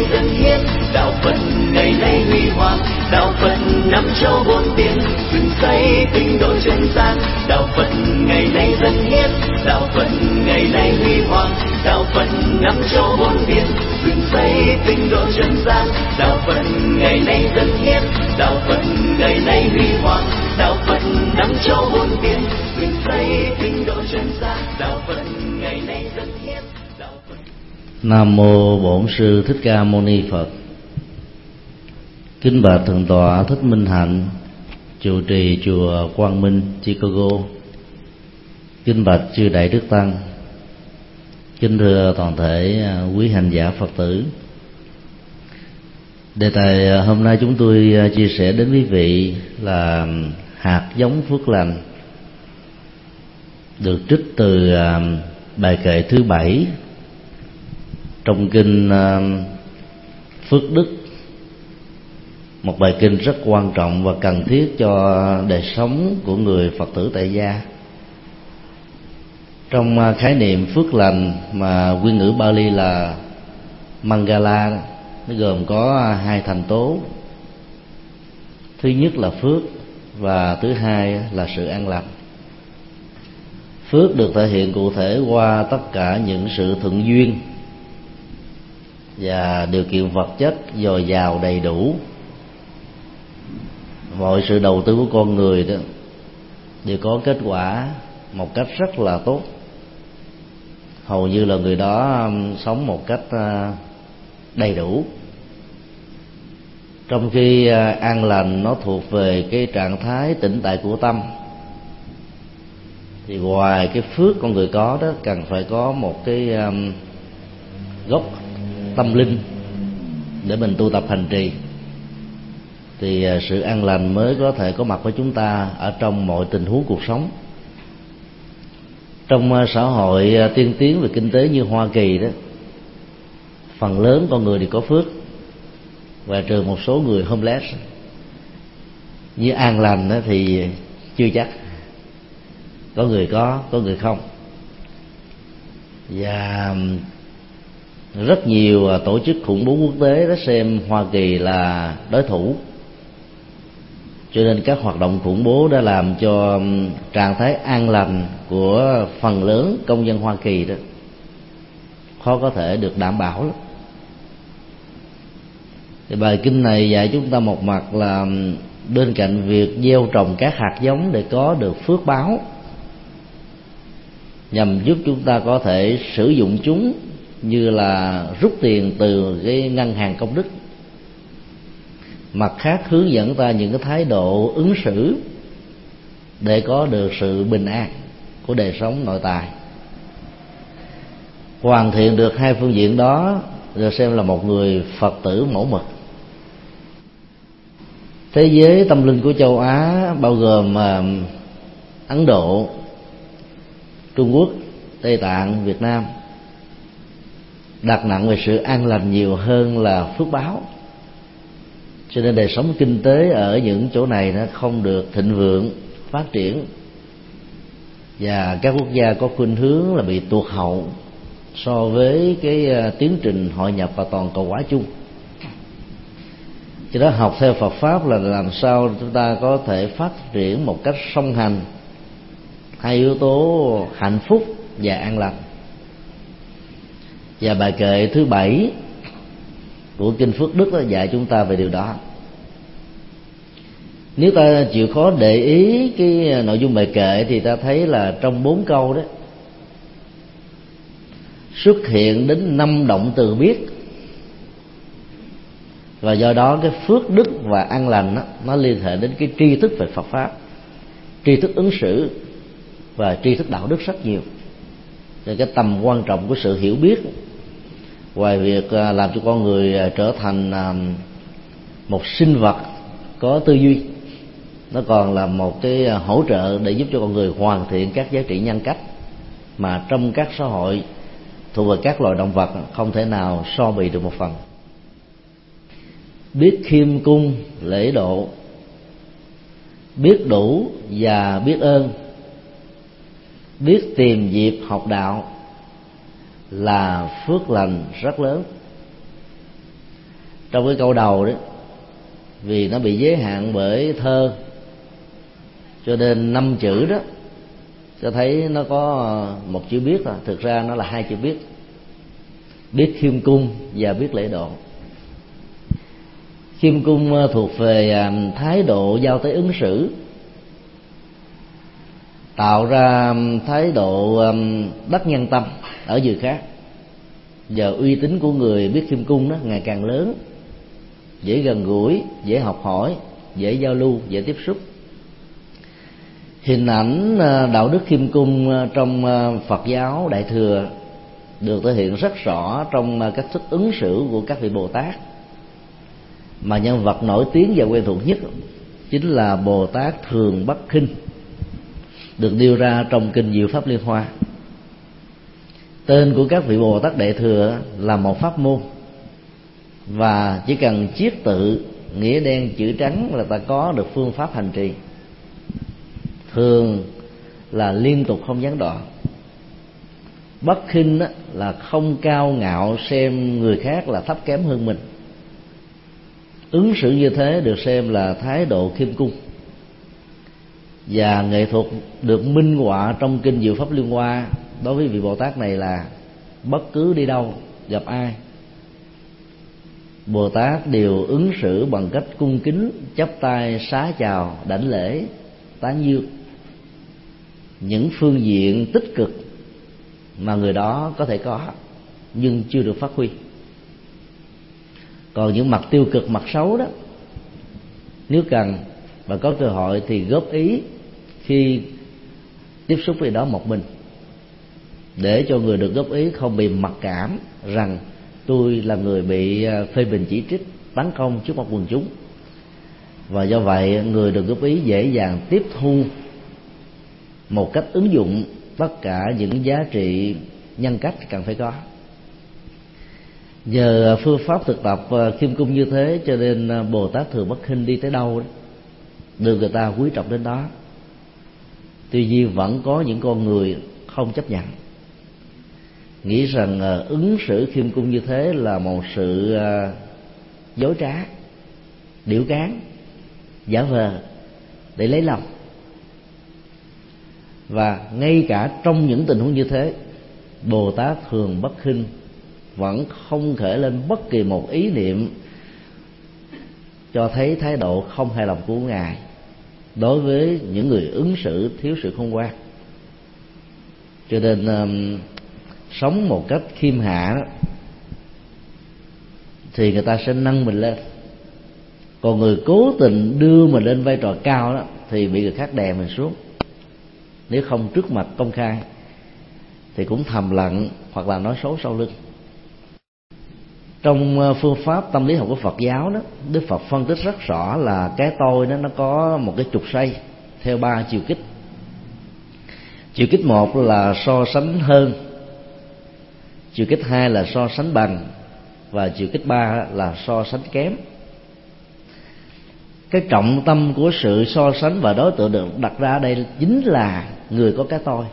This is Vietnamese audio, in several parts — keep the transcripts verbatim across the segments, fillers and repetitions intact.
dâng hiến, đạo Phật ngày nay huy hoàng, đạo Phật năm châu bốn biển, dựng xây tinh độ chân gian, đạo Phật ngày nay dâng hiến, đạo Phật ngày nay huy hoàng, đạo Phật năm châu bốn biển, dựng xây tinh độ chân gian, đạo Phật ngày nay dâng hiến, đạo Phật ngày nay huy hoàng, đạo Phật năm châu bốn biển, dựng xây tinh độ chân gian, đạo Phật ngày nay dâng hiến, đạo Phật. Nam mô Bổn Sư Thích Ca Mâu Ni Phật. Kính bạch Thượng tọa Thích Minh Hạnh, trụ trì chùa Quang Minh, Chicago. Kính bạch chư đại đức tăng. Kính thưa toàn thể quý hành giả Phật tử. Đề tài hôm nay chúng tôi chia sẻ đến quý vị là hạt giống phước lành, được trích từ bài kệ thứ bảy trong kinh Phước Đức, một bài kinh rất quan trọng và cần thiết cho đời sống của người Phật tử tại gia. Trong khái niệm phước lành mà nguyên ngữ Bali là Mangala, nó gồm có hai thành tố. Thứ nhất là phước và thứ hai là sự an lành. Phước được thể hiện cụ thể qua tất cả những sự thuận duyên và điều kiện vật chất dồi dào đầy đủ. Mọi sự đầu tư của con người đó đều có kết quả một cách rất là tốt. Hầu như là người đó sống một cách đầy đủ. Trong khi an lành nó thuộc về cái trạng thái tĩnh tại của tâm, thì ngoài cái phước con người có đó, cần phải có một cái um, gốc tâm linh để mình tu tập hành trì, thì uh, sự an lành mới có thể có mặt với chúng ta ở trong mọi tình huống cuộc sống. Trong uh, xã hội uh, tiên tiến về kinh tế như Hoa Kỳ đó, phần lớn con người đều có phước, và trừ một số người homeless. Như an lành đó thì chưa chắc, có người có, có người không. Và rất nhiều tổ chức khủng bố quốc tế đã xem Hoa Kỳ là đối thủ, cho nên các hoạt động khủng bố đã làm cho trạng thái an lành của phần lớn công dân Hoa Kỳ đó khó có thể được đảm bảo lắm. Thì bài kinh này dạy chúng ta một mặt là bên cạnh việc gieo trồng các hạt giống để có được phước báo, nhằm giúp chúng ta có thể sử dụng chúng như là rút tiền từ cái ngân hàng công đức, mặt khác hướng dẫn ta những cái thái độ ứng xử để có được sự bình an của đời sống nội tại. Hoàn thiện được hai phương diện đó được xem là một người Phật tử mẫu mực. Thế giới tâm linh của châu Á bao gồm Ấn Độ, Trung Quốc, Tây Tạng, Việt Nam đặt nặng về sự an lành nhiều hơn là phước báo, cho nên đời sống kinh tế ở những chỗ này nó không được thịnh vượng phát triển, và các quốc gia có khuynh hướng là bị tụt hậu so với cái tiến trình hội nhập và toàn cầu hóa chung. Cho đó học theo Phật pháp là làm sao chúng ta có thể phát triển một cách song hành hai yếu tố hạnh phúc và an lành. Và bài kệ thứ bảy của kinh Phước Đức đó dạy chúng ta về điều đó. Nếu ta chịu khó để ý cái nội dung bài kệ thì ta thấy là trong bốn câu đó xuất hiện đến năm động từ biết, và do đó cái phước đức và an lành đó, nó liên hệ đến cái tri thức về Phật pháp, tri thức ứng xử và tri thức đạo đức rất nhiều. Thì cái tầm quan trọng của sự hiểu biết, ngoài việc làm cho con người trở thành một sinh vật có tư duy, nó còn là một cái hỗ trợ để giúp cho con người hoàn thiện các giá trị nhân cách mà trong các xã hội thuộc về các loài động vật không thể nào so bì được một phần. Biết khiêm cung lễ độ, biết đủ và biết ơn, biết tìm dịp học đạo là phước lành rất lớn. Trong cái câu đầu đó, vì nó bị giới hạn bởi thơ, cho nên năm chữ đó cho thấy nó có một chữ biết thôi, thực ra nó là hai chữ biết: biết khiêm cung và biết lễ độ. Khiêm cung thuộc về thái độ giao tế ứng xử, tạo ra thái độ đắc nhân tâm ở người khác, và uy tín của người biết khiêm cung đó ngày càng lớn, dễ gần gũi, dễ học hỏi, dễ giao lưu, dễ tiếp xúc. Hình ảnh đạo đức khiêm cung trong Phật giáo Đại thừa được thể hiện rất rõ trong cách thức ứng xử của các vị Bồ Tát, mà nhân vật nổi tiếng và quen thuộc nhất chính là Bồ Tát Thường Bất Khinh, được nêu ra trong kinh Diệu Pháp Liên Hoa. Tên của các vị Bồ Tát Đại thừa là một pháp môn, và chỉ cần chiết tự nghĩa đen chữ trắng là ta có được phương pháp hành trì. Thường là liên tục không gián đoạn, bất khinh là không cao ngạo xem người khác là thấp kém hơn mình. Ứng xử như thế được xem là thái độ khiêm cung, và nghệ thuật được minh họa trong kinh Diệu Pháp Liên Hoa đối với vị Bồ Tát này là bất cứ đi đâu gặp ai, Bồ Tát đều ứng xử bằng cách cung kính, chắp tay xá chào, đảnh lễ, tán dương. Những phương diện tích cực mà người đó có thể có nhưng chưa được phát huy. Còn những mặt tiêu cực, mặt xấu đó, nếu cần và có cơ hội thì góp ý khi tiếp xúc với đó một mình, để cho người được góp ý không bị mặc cảm rằng tôi là người bị phê bình, chỉ trích, tấn công trước mặt quần chúng. Và do vậy người được góp ý dễ dàng tiếp thu một cách ứng dụng tất cả những giá trị nhân cách cần phải có. Nhờ phương pháp thực tập khiêm cung như thế cho nên Bồ Tát Thường Bất Khinh đi tới đâu đó, được người ta quý trọng đến đó. Tuy nhiên vẫn có những con người không chấp nhận, nghĩ rằng ứng xử khiêm cung như thế là một sự dối trá, điểu cán, giả vờ để lấy lòng. Và ngay cả trong những tình huống như thế, Bồ Tát Thường Bất Khinh vẫn không khởi lên bất kỳ một ý niệm cho thấy thái độ không hài lòng của Ngài đối với những người ứng xử thiếu sự khôn ngoan. Cho nên um, sống một cách khiêm hạ đó, thì người ta sẽ nâng mình lên. Còn người cố tình đưa mình lên vai trò cao đó thì bị người khác đè mình xuống. Nếu không trước mặt công khai thì cũng thầm lặng hoặc là nói xấu sau lưng. Trong phương pháp tâm lý học của Phật giáo đó, Đức Phật phân tích rất rõ là cái tôi đó nó có một cái trục xoay theo ba chiều kích. Chiều kích một là so sánh hơn, chiều kích hai là so sánh bằng, và chiều kích ba là so sánh kém. Cái trọng tâm của sự so sánh và đối tượng được đặt ra ở đây chính là người có cái tôi.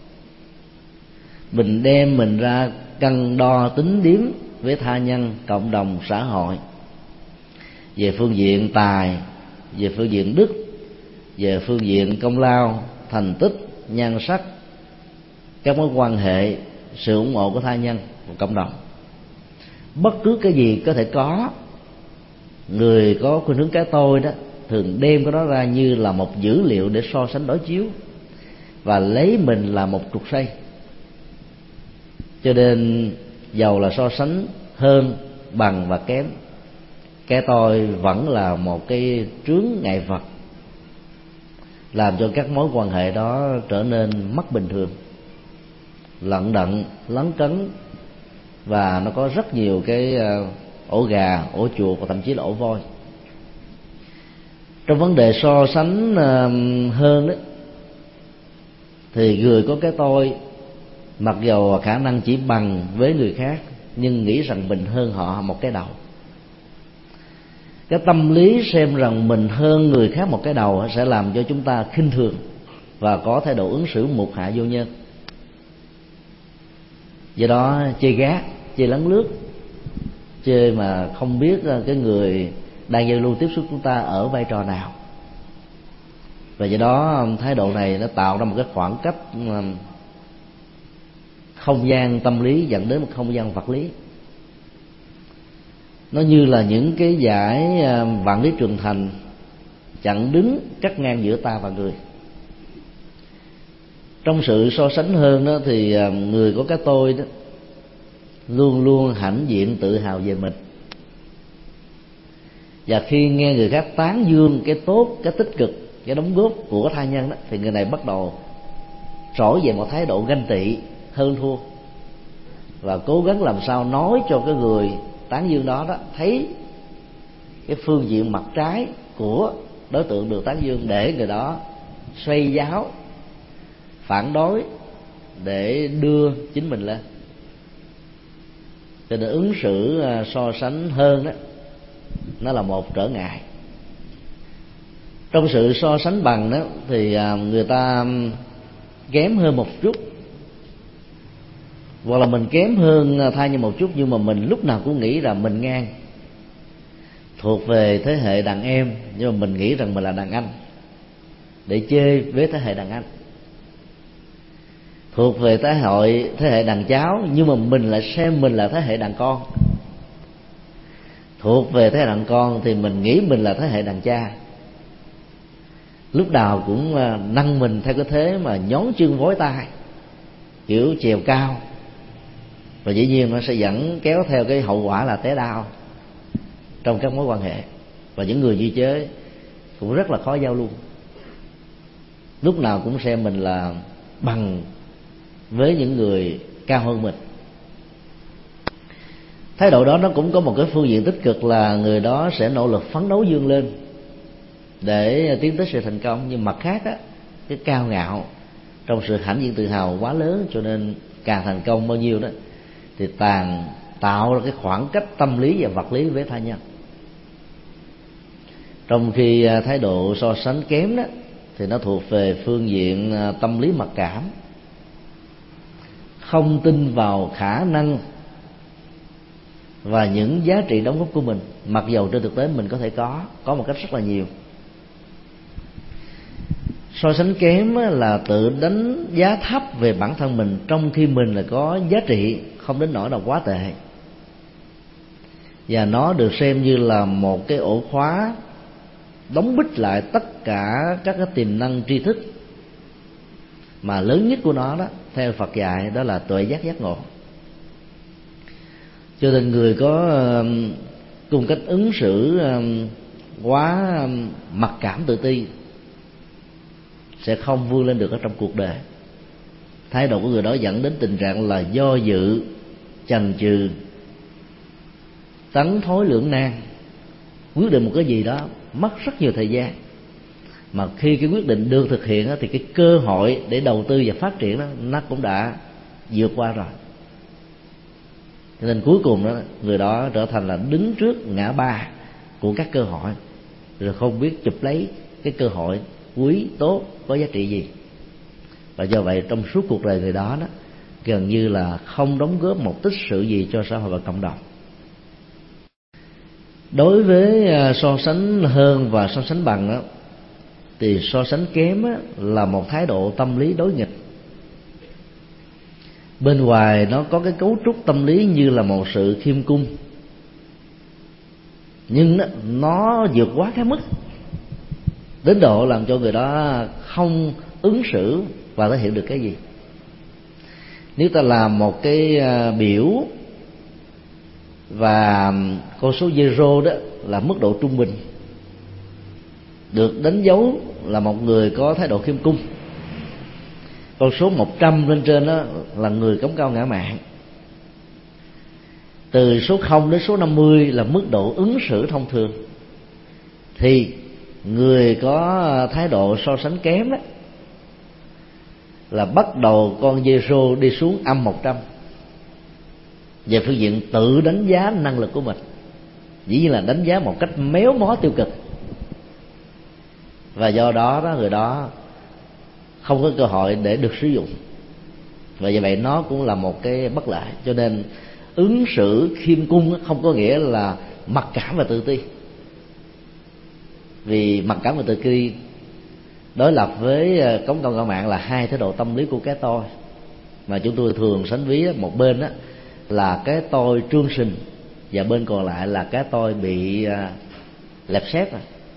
Mình đem mình ra cân đo tính điếm với tha nhân, cộng đồng, xã hội, về phương diện tài, về phương diện đức, về phương diện công lao, thành tích, nhan sắc, các mối quan hệ, sự ủng hộ của tha nhân và cộng đồng. Bất cứ cái gì có thể có, người có khuynh hướng cái tôi đó thường đem cái đó ra như là một dữ liệu để so sánh đối chiếu, và lấy mình là một trục xoay. Cho nên dầu là so sánh hơn, bằng và kém, cái tôi vẫn là một cái chướng ngại vật, làm cho các mối quan hệ đó trở nên mất bình thường, lận đận, lấn cấn, và nó có rất nhiều cái ổ gà, ổ chuột và thậm chí là ổ voi. Trong vấn đề so sánh hơn đấy, thì người có cái tôi mặc dầu khả năng chỉ bằng với người khác nhưng nghĩ rằng mình hơn họ một cái đầu. Cái tâm lý xem rằng mình hơn người khác một cái đầu sẽ làm cho chúng ta khinh thường và có thái độ ứng xử mục hạ vô nhân. Do đó chê gác, chê lấn lướt, chê mà không biết cái người đang giao lưu tiếp xúc chúng ta ở vai trò nào. Và do đó thái độ này nó tạo ra một cái khoảng cách không gian tâm lý dẫn đến một không gian vật lý. Nó như là những cái dải vạn lý trường thành chặn đứng cắt ngang giữa ta và người. Trong sự so sánh hơn đó thì người có cái tôi đó luôn luôn hãnh diện tự hào về mình, và khi nghe người khác tán dương cái tốt, cái tích cực, cái đóng góp của tha nhân đó, thì người này bắt đầu trỗi về một thái độ ganh tị hơn thua, và cố gắng làm sao nói cho cái người tán dương đó đó thấy cái phương diện mặt trái của đối tượng được tán dương, để người đó xoay giáo phản đối để đưa chính mình lên. Cho nên ứng xử so sánh hơn đó, nó là một trở ngại. Trong sự so sánh bằng đó thì người ta kém hơn một chút, hoặc là mình kém hơn tha nhân một chút, nhưng mà mình lúc nào cũng nghĩ rằng mình ngang, thuộc về thế hệ đàn em, nhưng mà mình nghĩ rằng mình là đàn anh, để chê với thế hệ đàn anh. Thuộc về thế hệ thế hệ đàn cháu, nhưng mà mình lại xem mình là thế hệ đàn con. Thuộc về thế hệ đàn con thì mình nghĩ mình là thế hệ đàn cha. Lúc nào cũng nâng mình theo cái thế mà nhón chân vối tay, kiểu chèo cao, và dĩ nhiên nó sẽ dẫn kéo theo cái hậu quả là té đau trong các mối quan hệ. Và những người như thế cũng rất là khó giao lưu, lúc nào cũng xem mình là bằng với những người cao hơn mình. Thái độ đó nó cũng có một cái phương diện tích cực là người đó sẽ nỗ lực phấn đấu vươn lên để tiến tới sự thành công. Nhưng mặt khác á, cái cao ngạo trong sự hãnh diện tự hào quá lớn, cho nên càng thành công bao nhiêu đó thì càng tạo ra cái khoảng cách tâm lý và vật lý với tha nhân. Trong khi thái độ so sánh kém đó thì nó thuộc về phương diện tâm lý mặc cảm, không tin vào khả năng và những giá trị đóng góp của mình, mặc dầu trên thực tế mình có thể có có một cách rất là nhiều. So sánh kém là tự đánh giá thấp về bản thân mình, trong khi mình là có giá trị không đến nỗi là quá tệ, và nó được xem như là một cái ổ khóa đóng bít lại tất cả các cái tiềm năng tri thức, mà lớn nhất của nó đó theo Phật dạy đó là tuệ giác giác ngộ. Cho nên người có uh, cung cách ứng xử uh, quá uh, mặc cảm tự ti sẽ không vươn lên được ở trong cuộc đời. Thái độ của người đó dẫn đến tình trạng là do dự, chần chừ, tấn thối lưỡng nan, quyết định một cái gì đó mất rất nhiều thời gian, mà khi cái quyết định được thực hiện thì cái cơ hội để đầu tư và phát triển đó nó cũng đã vượt qua rồi. Cho nên cuối cùng đó người đó trở thành là đứng trước ngã ba của các cơ hội, rồi không biết chụp lấy cái cơ hội quý tốt có giá trị gì. Và do vậy trong suốt cuộc đời người đó đó gần như là không đóng góp một tích sự gì cho xã hội và cộng đồng. Đối với so sánh hơn và so sánh bằng đó, thì so sánh kém á, là một thái độ tâm lý đối nghịch. Bên ngoài nó có cái cấu trúc tâm lý như là một sự khiêm cung, nhưng nó vượt quá cái mức đến độ làm cho người đó không ứng xử và thể hiện được cái gì. Nếu ta làm một cái biểu và con số zero đó là mức độ trung bình, được đánh dấu là một người có thái độ khiêm cung, con số một trăm lên trên đó là người cống cao ngã mạn, từ số không đến số năm mươi là mức độ ứng xử thông thường, thì người có thái độ so sánh kém đó là bắt đầu con zero đi xuống âm một trăm về phương diện tự đánh giá năng lực của mình, dĩ nhiên là đánh giá một cách méo mó tiêu cực, và do đó đó người đó không có cơ hội để được sử dụng, và vì vậy nó cũng là một cái bất lợi. Cho nên ứng xử khiêm cung không có nghĩa là mặc cảm và tự ti, vì mặc cảm và tự ti đối lập với cống công ngạo mạn là hai thái độ tâm lý của cái tôi, mà chúng tôi thường sánh ví một bên đó là cái tôi trương sình và bên còn lại là cái tôi bị lẹp xép.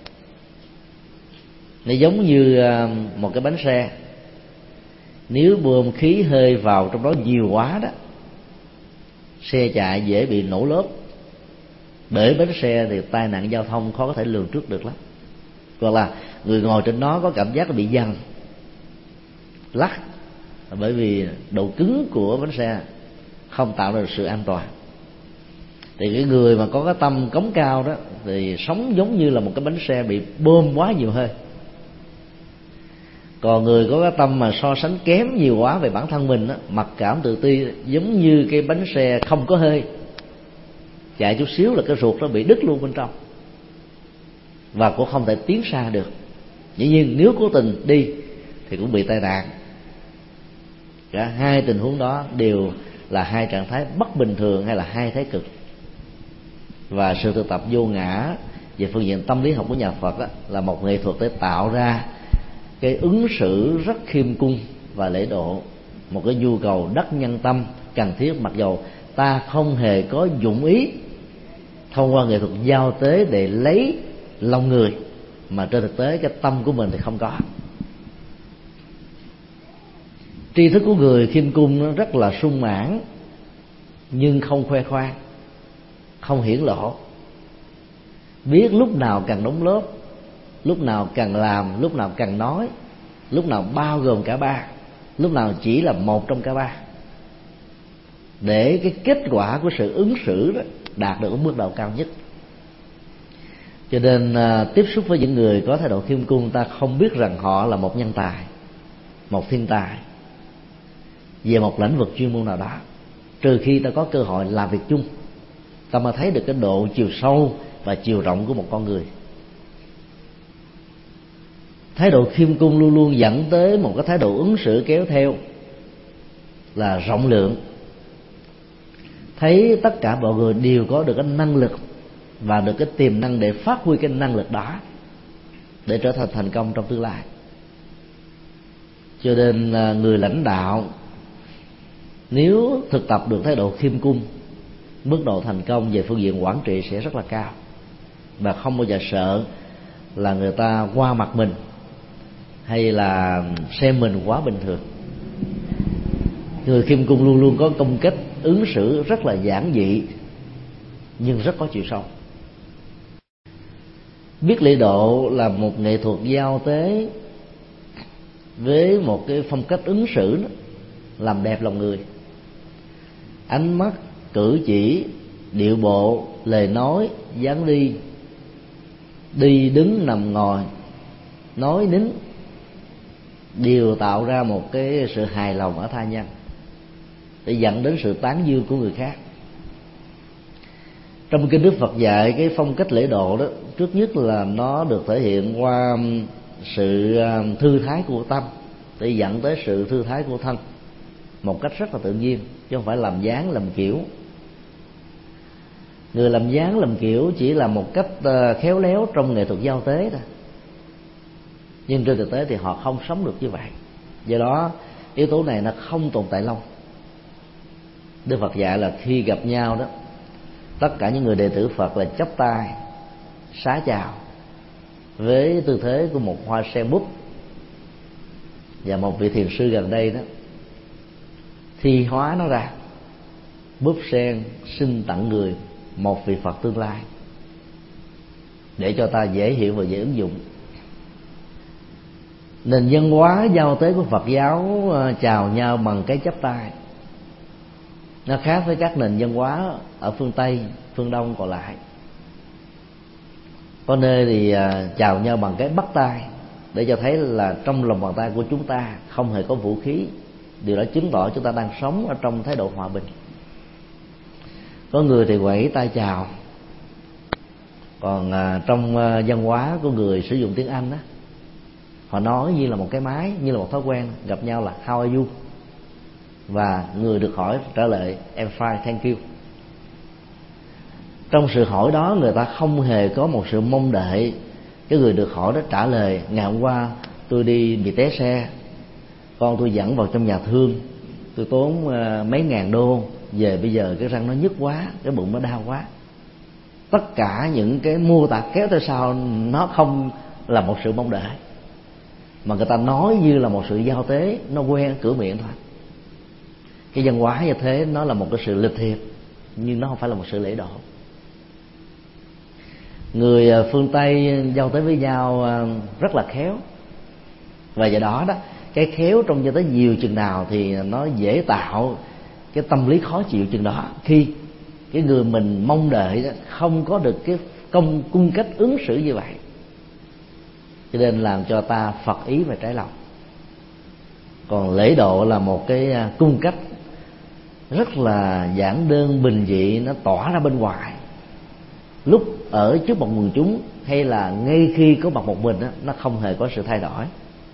Nó giống như một cái bánh xe, nếu bơm khí hơi vào trong đó nhiều quá đó, xe chạy dễ bị nổ lốp. Bởi bánh xe thì tai nạn giao thông khó có thể lường trước được lắm, hoặc là người ngồi trên nó có cảm giác là bị giằng lắc, bởi vì độ cứng của bánh xe không tạo ra được sự an toàn. Thì cái người mà có cái tâm cống cao đó thì sống giống như là một cái bánh xe bị bơm quá nhiều hơi. Còn người có cái tâm mà so sánh kém nhiều quá về bản thân mình đó, mặc cảm tự ti, giống như cái bánh xe không có hơi, chạy chút xíu là cái ruột nó bị đứt luôn bên trong và cũng không thể tiến xa được. Dĩ nhiên nếu cố tình đi thì cũng bị tai nạn. Cả hai tình huống đó đều là hai trạng thái bất bình thường hay là hai thái cực. Và sự thực tập vô ngã về phương diện tâm lý học của nhà Phật đó, là một nghệ thuật để tạo ra cái ứng xử rất khiêm cung và lễ độ, một cái nhu cầu đắc nhân tâm cần thiết, mặc dầu ta không hề có dụng ý thông qua nghệ thuật giao tế để lấy lòng người, mà trên thực tế cái tâm của mình thì không có. Tri thức của người khiêm cung nó rất là sung mãn, nhưng không khoe khoang, không hiển lộ, biết lúc nào cần đóng lớp, lúc nào cần làm, lúc nào cần nói, lúc nào bao gồm cả ba, lúc nào chỉ là một trong cả ba, để cái kết quả của sự ứng xử đó đạt được ở mức độ cao nhất. Cho nên à, tiếp xúc với những người có thái độ khiêm cung, ta không biết rằng họ là một nhân tài, một thiên tài về một lĩnh vực chuyên môn nào đó, trừ khi ta có cơ hội làm việc chung, ta mới thấy được cái độ chiều sâu và chiều rộng của một con người. Thái độ khiêm cung luôn luôn dẫn tới một cái thái độ ứng xử kéo theo là rộng lượng, thấy tất cả mọi người đều có được cái năng lực và được cái tiềm năng để phát huy cái năng lực đó để trở thành thành công trong tương lai. Cho nên người lãnh đạo nếu thực tập được thái độ khiêm cung, mức độ thành công về phương diện quản trị sẽ rất là cao, và không bao giờ sợ là người ta qua mặt mình hay là xem mình quá bình thường. Người khiêm cung luôn luôn có công cách ứng xử rất là giản dị nhưng rất có chiều sâu. Biết lễ độ là một nghệ thuật giao tế với một cái phong cách ứng xử đó, làm đẹp lòng người. Ánh mắt, cử chỉ, điệu bộ, lời nói, dáng đi, đi đứng nằm ngồi, nói nín đều tạo ra một cái sự hài lòng ở tha nhân, để dẫn đến sự tán dương của người khác. Trong kinh Đức Phật dạy cái phong cách lễ độ đó, trước nhất là nó được thể hiện qua sự thư thái của tâm để dẫn tới sự thư thái của thân một cách rất là tự nhiên, chứ không phải làm dáng làm kiểu. Người làm dáng làm kiểu chỉ là một cách khéo léo trong nghệ thuật giao tế thôi, nhưng trên thực tế thì họ không sống được như vậy. Do đó yếu tố này nó không tồn tại lâu. Đức Phật dạy là khi gặp nhau đó, tất cả những người đệ tử Phật là chắp tay xá chào với tư thế của một hoa sen búp. Và một vị thiền sư gần đây đó thi hóa nó ra, búp sen xin tặng người một vị Phật tương lai, để cho ta dễ hiểu và dễ ứng dụng. Nền văn hóa giao tế của Phật giáo chào nhau bằng cái chắp tay, nó khác với các nền văn hóa ở phương Tây, phương Đông còn lại. Có nơi thì chào nhau bằng cái bắt tay, để cho thấy là trong lòng bàn tay của chúng ta không hề có vũ khí. Điều đó chứng tỏ chúng ta đang sống ở trong thái độ hòa bình. Có người thì quẩy tay chào, còn trong văn hóa của người sử dụng tiếng Anh đó, họ nói như là một cái máy, như là một thói quen, gặp nhau là how are you, và người được hỏi trả lời I'm fine, thank you. Trong sự hỏi đó, người ta không hề có một sự mong đợi cái người được hỏi đó trả lời: ngày hôm qua tôi đi bị té xe, con tôi dẫn vào trong nhà thương, tôi tốn mấy ngàn đô, về bây giờ cái răng nó nhức quá, cái bụng nó đau quá. Tất cả những cái mô tả kéo theo sau nó không là một sự mong đợi, mà người ta nói như là một sự giao tế, nó quen cửa miệng thôi. Cái văn hóa như thế nó là một cái sự lịch thiệp, nhưng nó không phải là một sự lễ độ. Người phương Tây giao tế với nhau rất là khéo, và do đó đó cái khéo trong giao tế nhiều chừng nào thì nó dễ tạo cái tâm lý khó chịu chừng đó, khi cái người mình mong đợi đó không có được cái công cung cách ứng xử như vậy, cho nên làm cho ta phật ý và trái lòng. Còn lễ độ là một cái cung cách rất là giản đơn bình dị, nó tỏa ra bên ngoài, lúc ở trước một quần chúng hay là ngay khi có mặt một mình đó, nó không hề có sự thay đổi.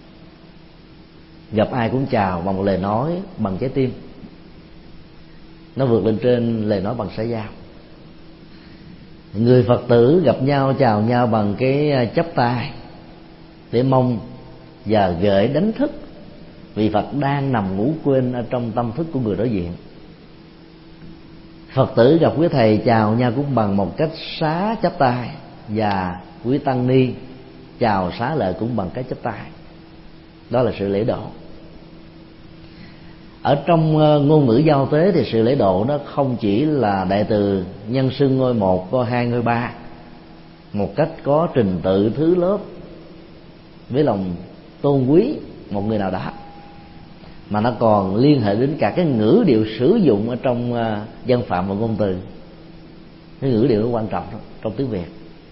Gặp ai cũng chào bằng một lời nói bằng trái tim, nó vượt lên trên lời nói bằng xã giao. Người Phật tử gặp nhau chào nhau bằng cái chắp tay để mong và gợi đánh thức vị Phật đang nằm ngủ quên ở trong tâm thức của người đối diện. Phật tử gặp quý thầy chào nhau cũng bằng một cách xá chắp tay, và quý tăng ni chào xá lợi cũng bằng cái chắp tay. Đó là sự lễ độ. Ở trong ngôn ngữ giao tế thì sự lễ độ nó không chỉ là đại từ nhân xưng ngôi một, ngôi hai, ngôi ba một cách có trình tự thứ lớp với lòng tôn quý một người nào đó, mà nó còn liên hệ đến cả cái ngữ điệu sử dụng ở trong văn phạm và ngôn từ. Cái ngữ điệu nó quan trọng đó, trong tiếng Việt.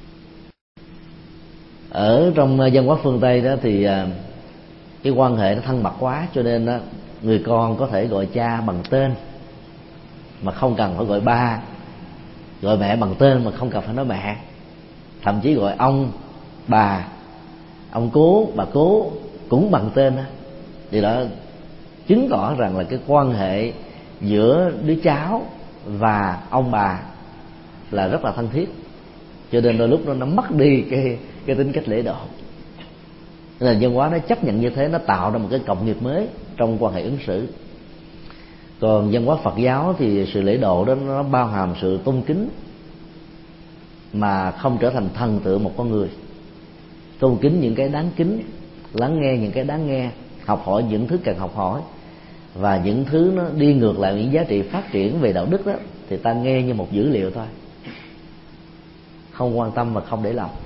Ở trong văn hóa phương Tây đó thì cái quan hệ nó thân mật quá, cho nên đó, người con có thể gọi cha bằng tên mà không cần phải gọi ba, gọi mẹ bằng tên mà không cần phải nói mẹ, thậm chí gọi ông, bà, ông cố, bà cố cũng bằng tên đó. Điều đó chứng tỏ rằng là cái quan hệ giữa đứa cháu và ông bà là rất là thân thiết, cho nên đôi lúc nó, nó mất đi cái cái tính cách lễ độ. Nên là văn hóa nó chấp nhận như thế, nó tạo ra một cái cộng nghiệp mới trong quan hệ ứng xử. Còn văn hóa Phật giáo thì sự lễ độ đó nó bao hàm sự tôn kính mà không trở thành thần tượng một con người. Tôn kính những cái đáng kính, lắng nghe những cái đáng nghe, học hỏi những thứ cần học hỏi, và những thứ nó đi ngược lại những giá trị phát triển về đạo đức đó thì ta nghe như một dữ liệu thôi, không quan tâm và không để lòng.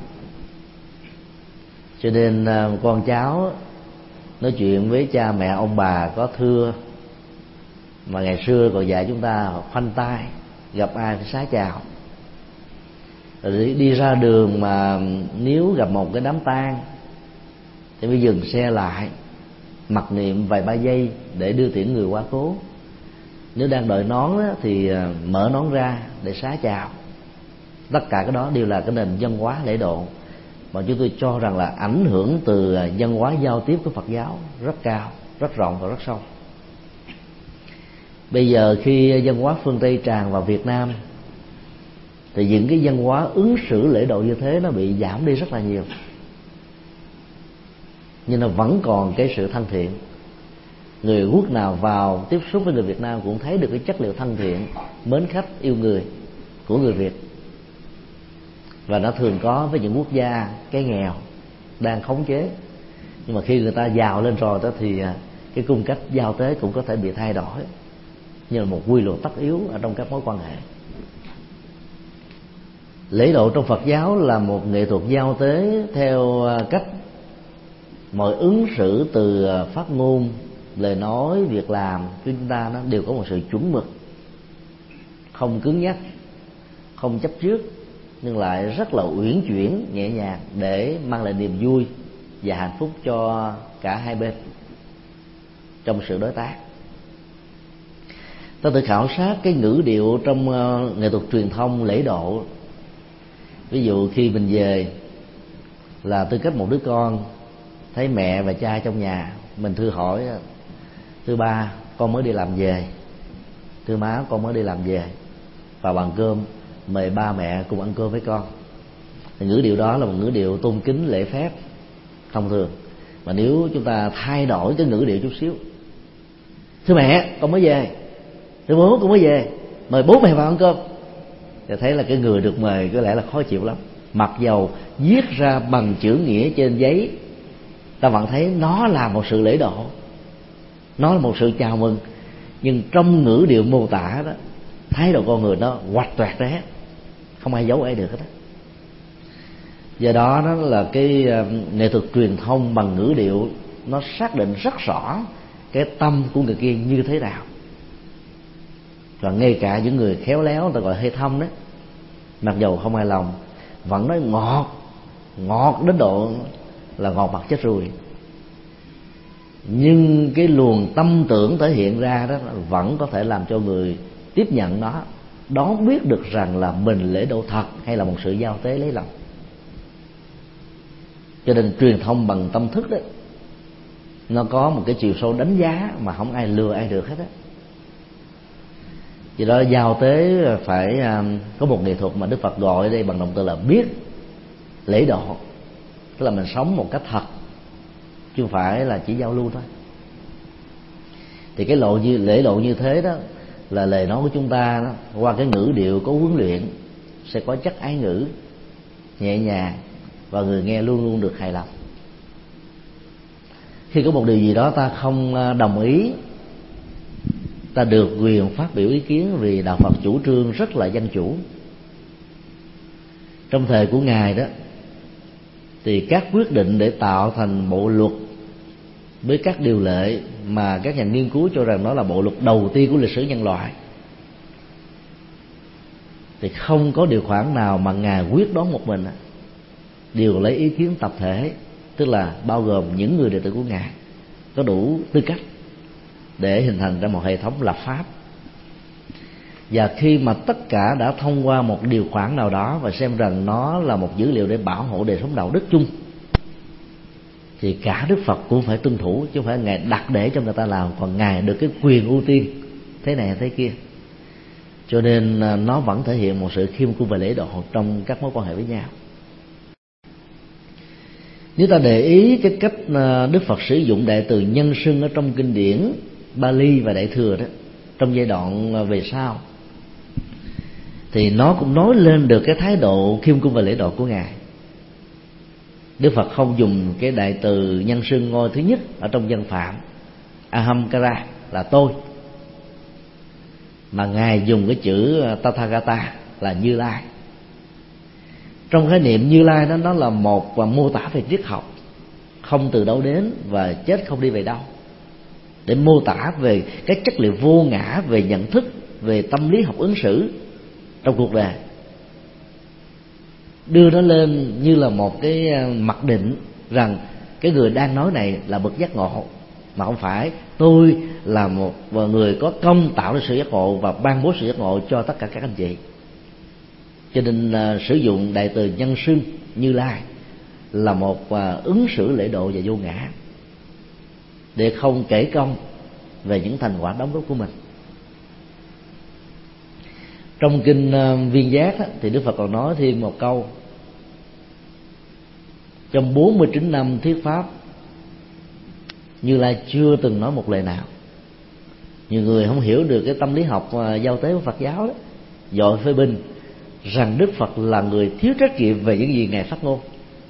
Cho nên con cháu nói chuyện với cha mẹ ông bà có thưa, mà ngày xưa còn dạy chúng ta khoanh tay, gặp ai phải xá chào. Rồi đi ra đường mà nếu gặp một cái đám tang thì mới dừng xe lại, mặc niệm vài ba giây để đưa tiễn người quá cố. Nếu đang đợi nón đó, thì mở nón ra để xá chào. Tất cả cái đó đều là cái nền văn hóa lễ độ mà chúng tôi cho rằng là ảnh hưởng từ văn hóa giao tiếp của Phật giáo rất cao, rất rộng và rất sâu. Bây giờ khi văn hóa phương Tây tràn vào Việt Nam thì những cái văn hóa ứng xử lễ độ như thế nó bị giảm đi rất là nhiều, nhưng nó vẫn còn cái sự thân thiện. Người quốc nào vào tiếp xúc với người Việt Nam cũng thấy được cái chất liệu thân thiện, mến khách, yêu người của người Việt. Và nó thường có với những quốc gia cái nghèo đang khống chế, nhưng mà khi người ta giàu lên rồi đó thì cái cung cách giao tế cũng có thể bị thay đổi, như là một quy luật tất yếu ở trong các mối quan hệ. Lễ độ trong Phật giáo là một nghệ thuật giao tế theo cách mọi ứng xử từ phát ngôn, lời nói, việc làm của chúng ta nó đều có một sự chuẩn mực, không cứng nhắc, không chấp trước, nhưng lại rất là uyển chuyển, nhẹ nhàng để mang lại niềm vui và hạnh phúc cho cả hai bên trong sự đối tác. Ta tự khảo sát cái ngữ điệu trong nghệ thuật truyền thông lễ độ. Ví dụ khi mình về là tư cách một đứa con, thấy mẹ và cha trong nhà, mình thưa hỏi: thưa ba, con mới đi làm về. Thưa má, con mới đi làm về. Vào bàn cơm mời ba mẹ cùng ăn cơm với con. Thì ngữ điệu đó là một ngữ điệu tôn kính lễ phép thông thường. Mà nếu chúng ta thay đổi cái ngữ điệu chút xíu, thưa mẹ con mới về, thưa bố con mới về, mời bố mẹ vào ăn cơm, thì thấy là cái người được mời có lẽ là khó chịu lắm. Mặc dầu viết ra bằng chữ nghĩa trên giấy, ta vẫn thấy nó là một sự lễ độ, nó là một sự chào mừng, nhưng trong ngữ điệu mô tả đó, thái độ con người nó hoạch toẹt ra, không ai giấu ai được hết đó. Do đó đó là cái nghệ thuật truyền thông bằng ngữ điệu nó xác định rất rõ cái tâm của người kia như thế nào. Và ngay cả những người khéo léo, người ta gọi hay thâm đó, mặc dầu không hài lòng vẫn nói ngọt, ngọt đến độ là ngọt mặt chết ruồi, nhưng cái luồng tâm tưởng thể hiện ra đó vẫn có thể làm cho người tiếp nhận nó đoán biết được rằng là mình lễ độ thật hay là một sự giao tế lấy lòng. Cho nên truyền thông bằng tâm thức đó, nó có một cái chiều sâu đánh giá mà không ai lừa ai được hết á. Vì đó giao tế phải có một nghệ thuật mà Đức Phật gọi ở đây bằng động từ là biết lễ độ, tức là mình sống một cách thật, chứ không phải là chỉ giao lưu thôi. Thì cái lộ như lễ độ như thế đó là lời nói của chúng ta đó, qua cái ngữ điệu có huấn luyện sẽ có chất ái ngữ nhẹ nhàng và người nghe luôn luôn được hài lòng. Khi có một điều gì đó ta không đồng ý, ta được quyền phát biểu ý kiến, vì đạo Phật chủ trương rất là dân chủ. Trong thời của Ngài đó thì các quyết định để tạo thành bộ luật với các điều lệ mà các nhà nghiên cứu cho rằng nó là bộ luật đầu tiên của lịch sử nhân loại, thì không có điều khoản nào mà Ngài quyết đoán một mình, đều lấy ý kiến tập thể, tức là bao gồm những người đệ tử của Ngài có đủ tư cách để hình thành ra một hệ thống lập pháp. Và khi mà tất cả đã thông qua một điều khoản nào đó và xem rằng nó là một dữ liệu để bảo hộ đời sống đạo đức chung, thì cả Đức Phật cũng phải tuân thủ, chứ không phải Ngài đặt để cho người ta làm, còn Ngài được cái quyền ưu tiên thế này thế kia. Cho nên nó vẫn thể hiện một sự khiêm cung và lễ độ trong các mối quan hệ với nhau. Nếu ta để ý cái cách Đức Phật sử dụng đại từ nhân xưng ở trong kinh điển Bali và Đại Thừa đó, trong giai đoạn về sau, thì nó cũng nói lên được cái thái độ khiêm cung và lễ độ của Ngài. Đức Phật không dùng cái đại từ nhân xưng ngôi thứ nhất ở trong dân phạm Ahamkara là tôi, mà Ngài dùng cái chữ Tathagata là Như Lai. Trong khái niệm Như Lai đó, nó là một và mô tả về triết học, không từ đâu đến và chết không đi về đâu, để mô tả về cái chất liệu vô ngã, về nhận thức, về tâm lý học ứng xử trong cuộc đời, đưa nó lên như là một cái mặc định rằng cái người đang nói này là bậc giác ngộ, mà không phải tôi là một người có công tạo ra sự giác ngộ và ban bố sự giác ngộ cho tất cả các anh chị. Cho nên uh, sử dụng đại từ nhân xưng Như Lai là một uh, ứng xử lễ độ và vô ngã, để không kể công về những thành quả đóng góp của mình. Trong kinh uh, Viên Giác đó, thì Đức Phật còn nói thêm một câu: trong bốn mươi chín năm thuyết pháp, Như Lai chưa từng nói một lời nào. Nhiều người không hiểu được cái tâm lý học uh, giao tế của Phật giáo đó, dội phê bình rằng Đức Phật là người thiếu trách nhiệm về những gì Ngài phát ngôn.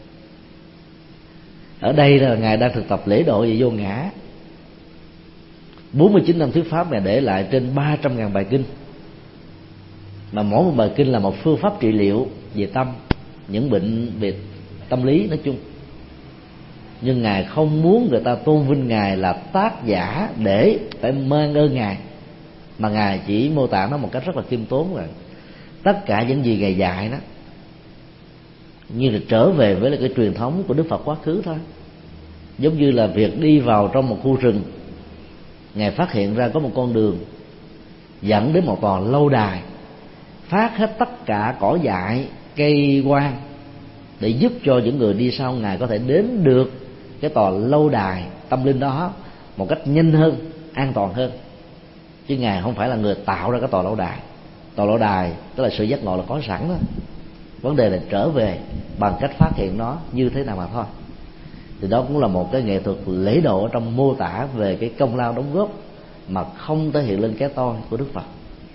Ở đây là Ngài đang thực tập lễ độ và vô ngã. bốn mươi chín năm thuyết pháp Ngài để lại trên ba trăm ngàn bài kinh, mà mỗi một bài kinh là một phương pháp trị liệu về tâm, những bệnh về tâm lý nói chung. Nhưng Ngài không muốn người ta tôn vinh Ngài là tác giả để phải mang ơn Ngài, mà Ngài chỉ mô tả nó một cách rất là khiêm tốn là tất cả những gì Ngài dạy đó như là trở về với là cái truyền thống của Đức Phật quá khứ thôi. Giống như là việc đi vào trong một khu rừng, Ngài phát hiện ra có một con đường dẫn đến một tòa lâu đài, phát hết tất cả cỏ dại, cây hoang để giúp cho những người đi sau Ngài có thể đến được cái tòa lâu đài tâm linh đó một cách nhanh hơn, an toàn hơn. Chứ Ngài không phải là người tạo ra cái tòa lâu đài, tọa lộ đài, tức là sự giác ngộ là có sẵn đó. Vấn đề là trở về bằng cách phát hiện nó như thế nào mà thôi. Thì đó cũng là một cái nghệ thuật lễ độ trong mô tả về cái công lao đóng góp mà không thể hiện lên cái tôi của Đức Phật.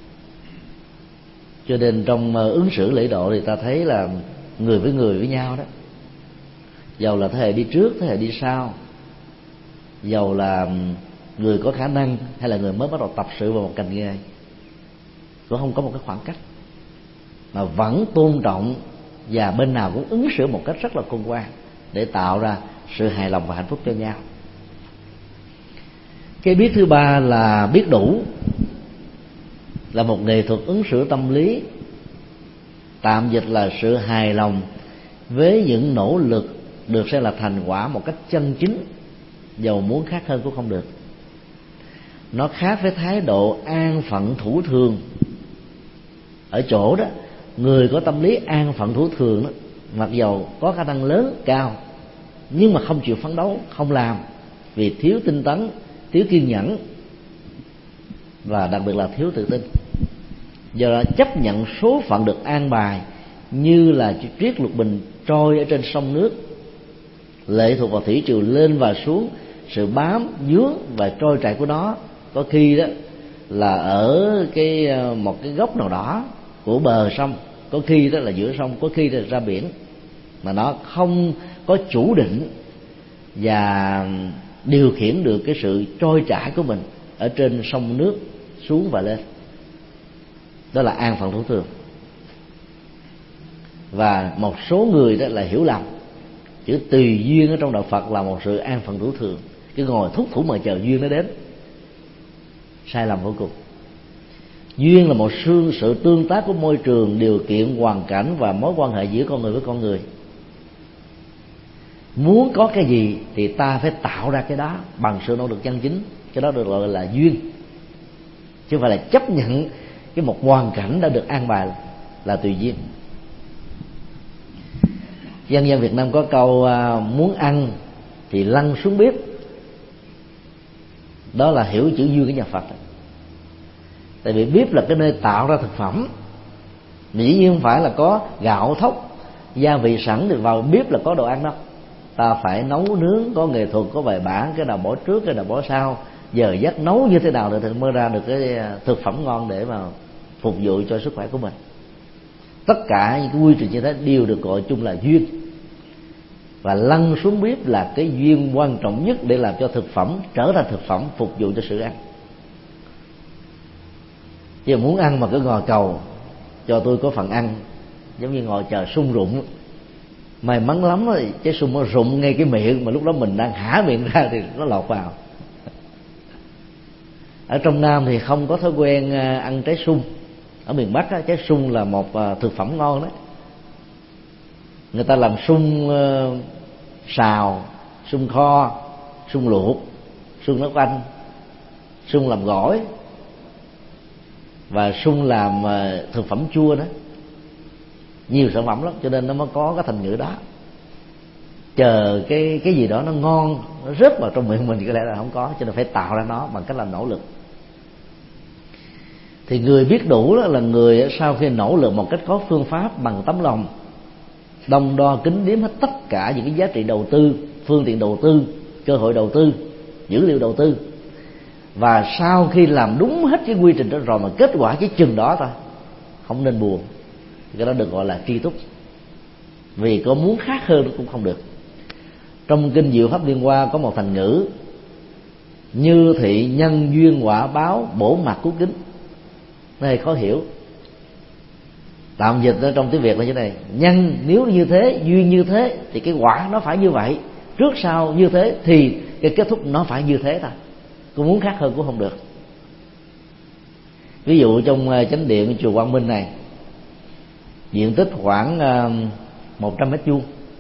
Cho nên trong ứng xử lễ độ thì ta thấy là người với người với nhau đó, dầu là thế hệ đi trước, thế hệ đi sau, dầu là người có khả năng hay là người mới bắt đầu tập sự vào một ngành nghề, cũng không có một cái khoảng cách, mà vẫn tôn trọng và bên nào cũng ứng xử một cách rất là khôn ngoan để tạo ra sự hài lòng và hạnh phúc cho nhau. Cái biết thứ ba là biết đủ, là một nghệ thuật ứng xử tâm lý, tạm dịch là sự hài lòng với những nỗ lực được xem là thành quả một cách chân chính, dầu muốn khác hơn cũng không được. Nó khác với thái độ an phận thủ thường ở chỗ đó, người có tâm lý an phận thủ thường đó, mặc dầu có khả năng lớn cao nhưng mà không chịu phấn đấu, không làm vì thiếu tinh tấn, thiếu kiên nhẫn và đặc biệt là thiếu tự tin. Do đó chấp nhận số phận được an bài như là triết lục bình trôi ở trên sông nước, lệ thuộc vào thủy triều lên và xuống, sự bám dướng và trôi chảy của nó có khi đó là ở cái một cái góc nào đó của bờ sông, có khi đó là giữa sông, có khi là ra biển, mà nó không có chủ định và điều khiển được cái sự trôi chảy của mình ở trên sông nước xuống và lên. Đó là an phận thủ thường. Và một số người đó là hiểu lầm chữ tùy duyên ở trong đạo Phật là một sự an phận thủ thường, cứ ngồi thúc thủ mà chờ duyên nó đến. Sai lầm vô cùng. Duyên là một sự, sự tương tác của môi trường, điều kiện, hoàn cảnh và mối quan hệ giữa con người với con người. Muốn có cái gì thì ta phải tạo ra cái đó bằng sự nỗ lực chân chính. Cái đó được gọi là duyên, chứ không phải là chấp nhận cái một hoàn cảnh đã được an bài là tùy duyên. Dân gian Việt Nam có câu à, muốn ăn thì lăn xuống bếp. Đó là hiểu chữ duyên của nhà Phật. Tại vì bếp là cái nơi tạo ra thực phẩm, dĩ nhiên không phải là có gạo thóc gia vị sẵn thì vào bếp là có đồ ăn đâu. Ta phải nấu nướng, có nghệ thuật, có bài bản, cái nào bỏ trước, cái nào bỏ sau, giờ giấc nấu như thế nào để mới ra được cái thực phẩm ngon để mà phục vụ cho sức khỏe của mình. Tất cả những cái quy trình như thế đều được gọi chung là duyên. Và lăn xuống bếp là cái duyên quan trọng nhất để làm cho thực phẩm trở thành thực phẩm phục vụ cho sự ăn. Chứ muốn ăn mà cứ ngồi cầu cho tôi có phần ăn, giống như ngồi chờ sung rụng. May mắn lắm rồi, trái sung nó rụng ngay cái miệng mà lúc đó mình đang há miệng ra thì nó lọt vào. Ở trong Nam thì không có thói quen ăn trái sung. Ở miền Bắc á, trái sung là một thực phẩm ngon đấy. Người ta làm sung uh, xào, sung kho, sung luộc, sung nấu canh, sung làm gỏi và sung làm uh, thực phẩm chua đó. Nhiều sản phẩm lắm, cho nên nó mới có cái thành ngữ đó. Chờ cái cái gì đó nó ngon, nó rớt vào trong miệng mình thì có lẽ là không có, cho nên phải tạo ra nó bằng cách làm nỗ lực. Thì người biết đủ đó là người sau khi nỗ lực một cách có phương pháp bằng tấm lòng, đong đo kính đếm hết tất cả những cái giá trị đầu tư, phương tiện đầu tư, cơ hội đầu tư, dữ liệu đầu tư, và sau khi làm đúng hết cái quy trình đó rồi mà kết quả chỉ chừng đó thôi, không nên buồn. Cái đó được gọi là tri túc. Vì có muốn khác hơn cũng không được. Trong kinh Diệu Pháp Liên Hoa có một thành ngữ: như thị nhân duyên quả báo, bổ mặt cú kính. Nó hơi khó hiểu. Tạm dịch ở trong tiếng Việt là như thế này: nhân nếu như thế, duyên như thế thì cái quả nó phải như vậy, trước sau như thế thì cái kết thúc nó phải như thế thôi. Cô muốn khác hơn cũng không được. Ví dụ trong chánh điện chùa Quang Minh này, diện tích khoảng một trăm mét vuông,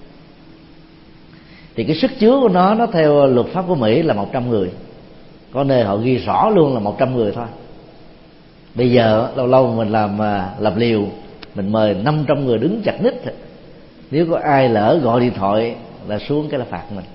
thì cái sức chứa của nó nó theo luật pháp của Mỹ là một trăm người. Có nơi họ ghi rõ luôn là một trăm người thôi. Bây giờ lâu lâu mình làm làm liều, mình mời năm trăm người đứng chặt ních, nếu có ai lỡ gọi điện thoại là xuống cái là phạt mình.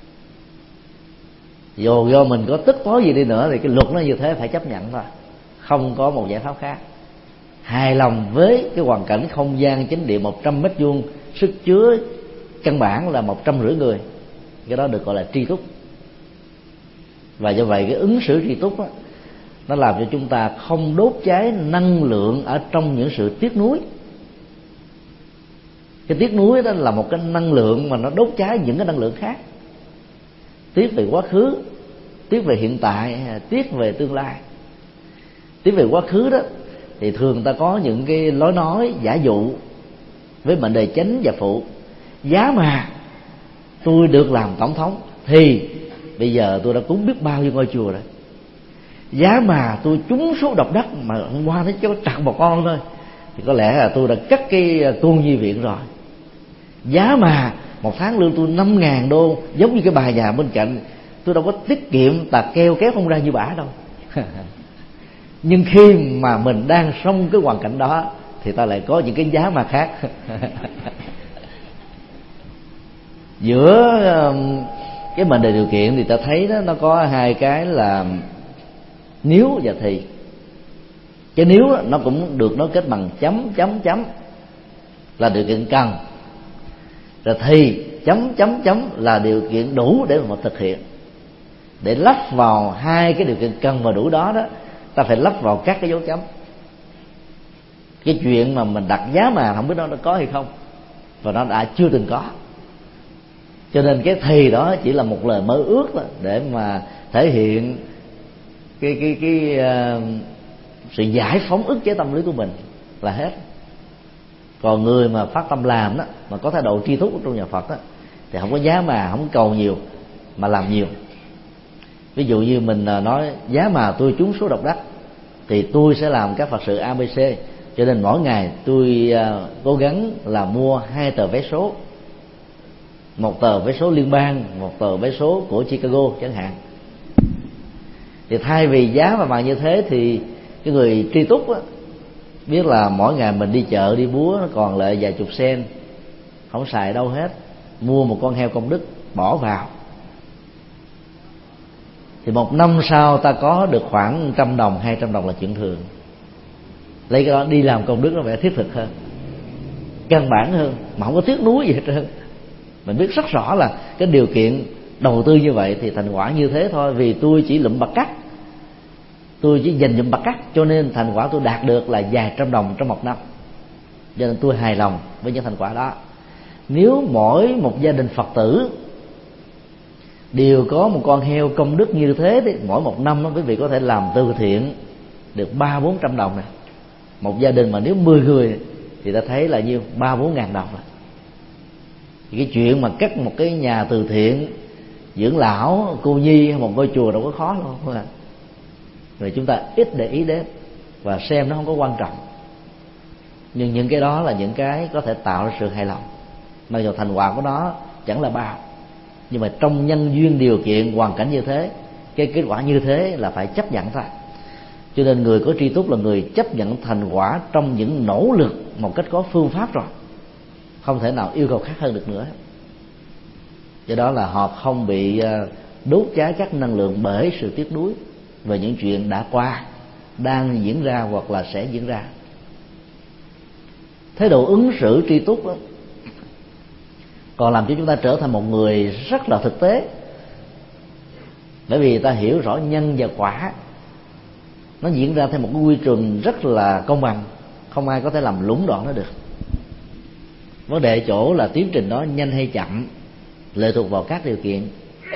Dù do mình có tức tối gì đi nữa thì cái luật nó như thế phải chấp nhận thôi, không có một giải pháp khác. hài lòng với cái hoàn cảnh không gian chánh điện một trăm mét vuông, sức chứa căn bản là một trăm rưỡi người, cái đó được gọi là tri túc. Và do vậy cái ứng xử tri túc đó, nó làm cho chúng ta không đốt cháy năng lượng ở trong những sự tiếc nuối. Cái tiếc nuối đó là một cái năng lượng mà nó đốt cháy những cái năng lượng khác. Tiếc về quá khứ, tiếc về hiện tại, tiếc về tương lai. Tiếc về quá khứ đó thì thường ta có những cái lối nói giả dụ với mệnh đề chánh và phụ. Giá mà tôi được làm tổng thống thì bây giờ tôi đã cúng biết bao nhiêu ngôi chùa rồi. Giá mà tôi trúng số độc đắc mà hôm qua nó chỉ có trặc một con thôi thì có lẽ là tôi đã cắt cái tu nhi viện rồi. Giá mà một tháng lương tôi năm ngàn đô, giống như cái bà già bên cạnh, tôi đâu có tiết kiệm tà keo kéo không ra như bả đâu. Nhưng khi mà mình đang sống cái hoàn cảnh đó thì ta lại có những cái giá mà khác. Giữa cái mệnh đề điều kiện thì ta thấy đó, nó có hai cái là nếu và thì. Cái nếu đó, nó cũng được nó kết bằng chấm chấm chấm là điều kiện cần, rồi thì chấm chấm chấm là điều kiện đủ để mà thực hiện. Để lắp vào hai cái điều kiện cần và đủ đó đó, ta phải lắp vào các cái dấu chấm. Cái chuyện mà mình đặt giá mà không biết nó có hay không, và nó đã chưa từng có, cho nên cái thì đó chỉ là một lời mơ ước đó, để mà thể hiện cái cái cái uh, sự giải phóng ức chế tâm lý của mình là hết. Còn người mà phát tâm làm đó, mà có thái độ tri túc trong nhà Phật đó, thì không có giá mà, không cầu nhiều mà làm nhiều. Ví dụ như mình nói giá mà tôi trúng số độc đắc thì tôi sẽ làm các Phật sự a bê xê, cho nên mỗi ngày tôi uh, cố gắng là mua hai tờ vé số, một tờ vé số liên bang, một tờ vé số của Chicago chẳng hạn. Thì thay vì giá mà bằng như thế thì cái người tri túc á, biết là mỗi ngày mình đi chợ đi búa nó còn lại vài chục sen, không xài đâu hết, mua một con heo công đức bỏ vào, thì một năm sau ta có được khoảng trăm đồng, hai trăm đồng là chuyện thường. Lấy cái đó đi làm công đức nó phải thiết thực hơn, căn bản hơn, mà không có tiếc nuối gì hết trơn. Mình biết rất rõ là cái điều kiện đầu tư như vậy thì thành quả như thế thôi. Vì tôi chỉ lụm bạc cắt, tôi chỉ dành dụm bạc cắt, cho nên thành quả tôi đạt được là vài trăm đồng trong một năm, cho nên tôi hài lòng với những thành quả đó. Nếu mỗi một gia đình Phật tử đều có một con heo công đức như thế thì mỗi một năm đó, quý vị có thể làm từ thiện được ba bốn trăm đồng này. Một gia đình mà nếu mười người thì ta thấy là nhiêu, ba bốn ngàn đồng rồi. Thì cái chuyện mà cắt một cái nhà từ thiện dưỡng lão cô nhi một ngôi chùa đâu có khó đâu, không à. Rồi chúng ta ít để ý đến và xem nó không có quan trọng, nhưng những cái đó là những cái có thể tạo ra sự hài lòng, mặc dù thành quả của nó chẳng là bao. Nhưng mà trong nhân duyên điều kiện hoàn cảnh như thế, cái kết quả như thế là phải chấp nhận thôi. Cho nên người có tri túc là người chấp nhận thành quả trong những nỗ lực một cách có phương pháp rồi, không thể nào yêu cầu khác hơn được nữa. Do đó là họ không bị đốt cháy các năng lượng bởi sự tiếc nuối về những chuyện đã qua, đang diễn ra hoặc là sẽ diễn ra. Thái độ ứng xử tri túc đó còn làm cho chúng ta trở thành một người rất là thực tế, bởi vì ta hiểu rõ nhân và quả nó diễn ra theo một cái quy trình rất là công bằng, không ai có thể làm lũng đoạn nó được. Vấn đề chỗ là tiến trình đó nhanh hay chậm lệ thuộc vào các điều kiện.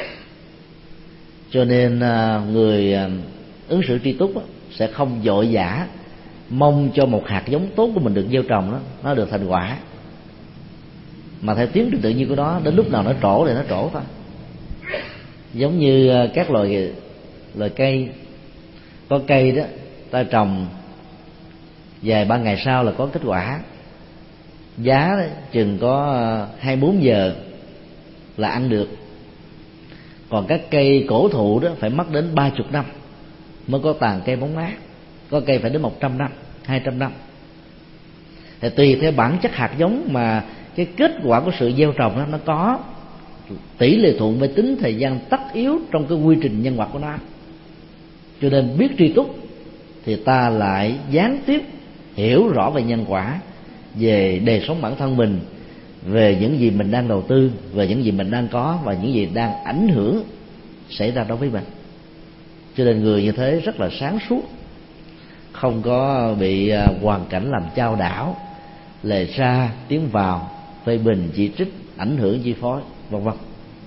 Cho nên người ứng xử tri túc sẽ không vội vã mong cho một hạt giống tốt của mình được gieo trồng đó, nó được thành quả, mà theo tiến trình tự nhiên của nó, đến lúc nào nó trổ thì nó trổ thôi. Giống như các loài loài cây, có cây đó ta trồng vài ba ngày sau là có kết quả, giá đó, chừng có hai bốn giờ là ăn được. Còn các cây cổ thụ đó phải mất đến ba chục năm mới có tàn cây bóng mát, có cây phải đến một trăm năm, hai trăm năm. Thì tùy theo bản chất hạt giống mà cái kết quả của sự gieo trồng đó nó có tỷ lệ thuận với tính thời gian tất yếu trong cái quy trình nhân quả của nó. Cho nên biết tri túc thì ta lại gián tiếp hiểu rõ về nhân quả, về đời sống bản thân mình, về những gì mình đang đầu tư, về những gì mình đang có và những gì đang ảnh hưởng xảy ra đối với mình. Cho nên người như thế rất là sáng suốt, không có bị hoàn cảnh làm chao đảo, lời ra tiếng vào, phê bình chỉ trích, ảnh hưởng chi phối, vân vân.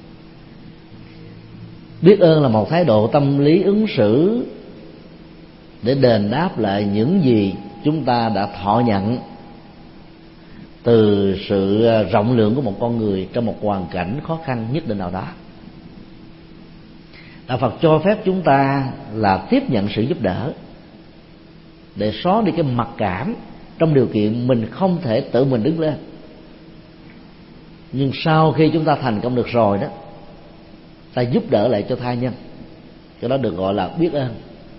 Biết ơn là một thái độ tâm lý ứng xử để đền đáp lại những gì chúng ta đã thọ nhận từ sự rộng lượng của một con người trong một hoàn cảnh khó khăn nhất định nào đó. Đạo Phật cho phép chúng ta là tiếp nhận sự giúp đỡ để xóa đi cái mặc cảm trong điều kiện mình không thể tự mình đứng lên. Nhưng sau khi chúng ta thành công được rồi đó, ta giúp đỡ lại cho tha nhân, cái đó được gọi là biết ơn.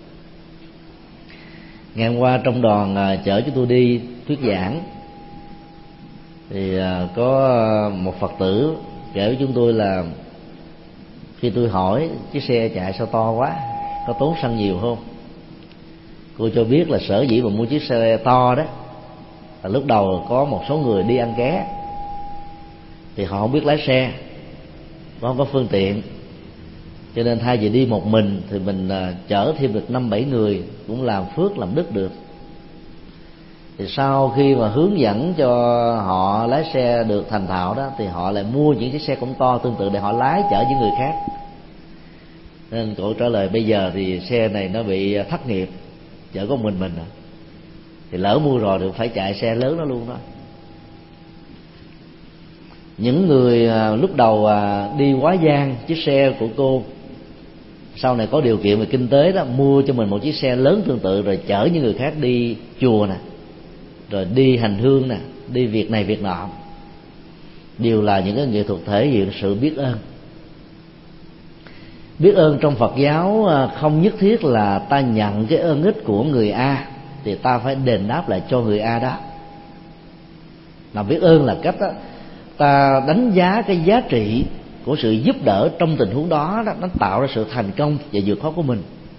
Ngày hôm qua trong đoàn chở chúng tôi đi thuyết giảng thì có một Phật tử kể với chúng tôi là khi tôi hỏi chiếc xe chạy sao to quá, có tốn xăng nhiều không, cô cho biết là sở dĩ mà mua chiếc xe to đó là lúc đầu có một số người đi ăn ké thì họ không biết lái xe, không có phương tiện, cho nên thay vì đi một mình thì mình chở thêm được năm bảy người, cũng làm phước làm đức được. Thì sau khi mà hướng dẫn cho họ lái xe được thành thạo đó, thì họ lại mua những chiếc xe cũng to tương tự để họ lái chở những người khác. Nên cổ trả lời bây giờ thì xe này nó bị thất nghiệp, chở có mình mình à. Thì lỡ mua rồi thì phải chạy xe lớn đó luôn đó. Những người lúc đầu đi quá giang chiếc xe của cô, sau này có điều kiện về kinh tế đó, mua cho mình một chiếc xe lớn tương tự rồi chở những người khác đi chùa nè, rồi đi hành hương nè, đi việc này việc nọ, đều là những cái nghệ thuật thể hiện sự biết ơn. Biết ơn trong Phật giáo không nhất thiết là ta nhận cái ơn ích của người A thì ta phải đền đáp lại cho người A đó. Mà biết ơn là cách đó, ta đánh giá cái giá trị của sự giúp đỡ trong tình huống đó, đó nó tạo ra sự thành công và vượt khó của mình,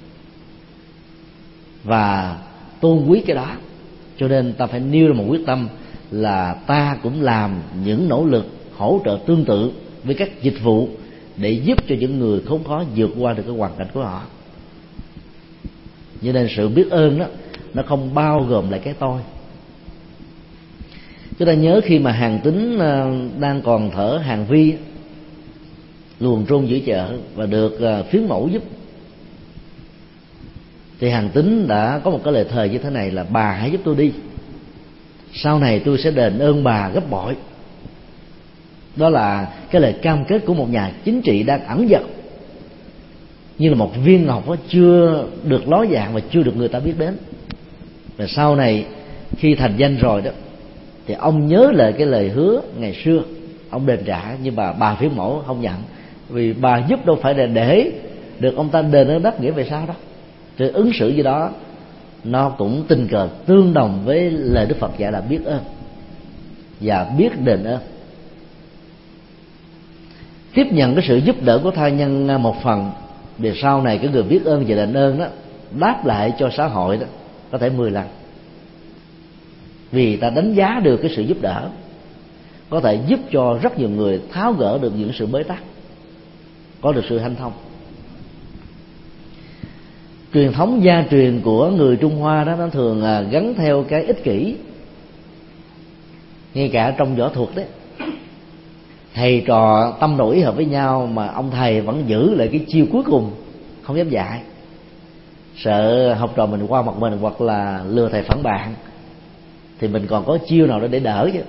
và tôn quý cái đó. Cho nên ta phải nêu ra một quyết tâm là ta cũng làm những nỗ lực hỗ trợ tương tự với các dịch vụ để giúp cho những người khốn khó vượt qua được cái hoàn cảnh của họ. Cho nên sự biết ơn đó nó không bao gồm lại cái tôi. Chúng ta nhớ khi mà Hàn Tín đang còn thở Hàn Vi, luồn trôn giữa chợ và được phiến mẫu giúp, thì Hàn Tín đã có một cái lời thề như thế này là: bà hãy giúp tôi đi, sau này tôi sẽ đền ơn bà gấp bội. Đó là cái lời cam kết của một nhà chính trị đang ẩn dật, như là một viên ngọc đó, chưa được ló dạng và chưa được người ta biết đến. Và sau này khi thành danh rồi đó, thì ông nhớ lại cái lời hứa ngày xưa, ông đền trả, nhưng mà bà phiến mẫu không nhận, vì bà giúp đâu phải là để được ông ta đền ơn đáp nghĩa về sau đó. Thì ứng xử như đó nó cũng tình cờ tương đồng với lời Đức Phật dạy là biết ơn và biết đền ơn. Tiếp nhận cái sự giúp đỡ của tha nhân một phần, để sau này cái người biết ơn và đền ơn đó đáp lại cho xã hội đó có thể mười lần, vì ta đánh giá được cái sự giúp đỡ có thể giúp cho rất nhiều người tháo gỡ được những sự bế tắc, có được sự hanh thông. Truyền thống gia truyền của người Trung Hoa đó nó thường gắn theo cái ích kỷ. Ngay cả trong võ thuật đấy, thầy trò tâm đầu ý hợp với nhau mà ông thầy vẫn giữ lại cái chiêu cuối cùng, không dám dạy, sợ học trò mình qua mặt mình hoặc là lừa thầy phản bạn, thì mình còn có chiêu nào đó để đỡ chứ.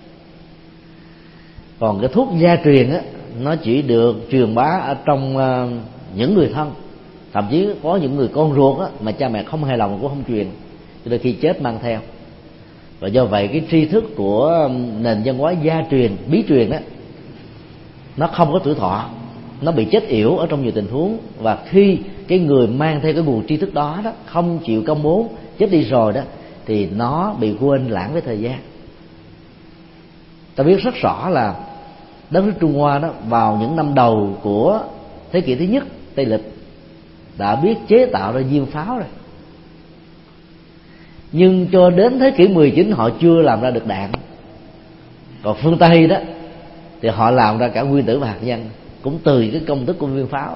Còn cái thuốc gia truyền á, nó chỉ được truyền bá ở trong những người thân, thậm chí có những người con ruột á, mà cha mẹ không hài lòng cũng không truyền, cho nên khi chết mang theo. Và do vậy cái tri thức của nền văn hóa gia truyền, bí truyền á, nó không có tuổi thọ, nó bị chết yểu ở trong nhiều tình huống. Và khi cái người mang theo cái nguồn tri thức đó đó không chịu công bố, chết đi rồi đó, thì nó bị quên lãng với thời gian. Ta biết rất rõ là đất nước Trung Hoa đó vào những năm đầu của thế kỷ thứ nhất Tây lịch đã biết chế tạo ra diêm pháo rồi. nhưng cho đến thế kỷ mười chín họ chưa làm ra được đạn. Còn phương Tây đó thì họ làm ra cả nguyên tử và hạt nhân, cũng từ cái công thức của viên pháo.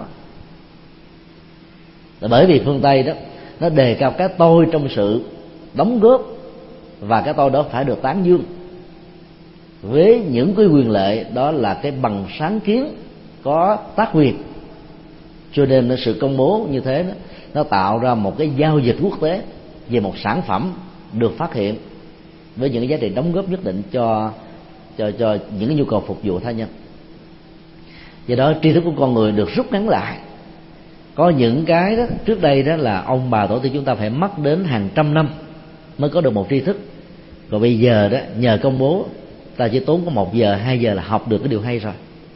Là bởi vì phương Tây đó nó đề cao cái tôi trong sự đóng góp, và cái tôi đó phải được tán dương với những cái quyền lệ, đó là cái bằng sáng kiến có tác quyền. Cho nên sự công bố như thế đó, nó tạo ra một cái giao dịch quốc tế về một sản phẩm được phát hiện với những cái giá trị đóng góp nhất định cho cho cho những cái nhu cầu phục vụ tha nhân. Do đó tri thức của con người được rút ngắn lại. Có những cái đó trước đây đó là ông bà tổ tiên chúng ta phải mất đến hàng trăm năm mới có được một tri thức, còn bây giờ đó nhờ công bố ta chỉ tốn có một giờ hai giờ là học được cái điều hay rồi.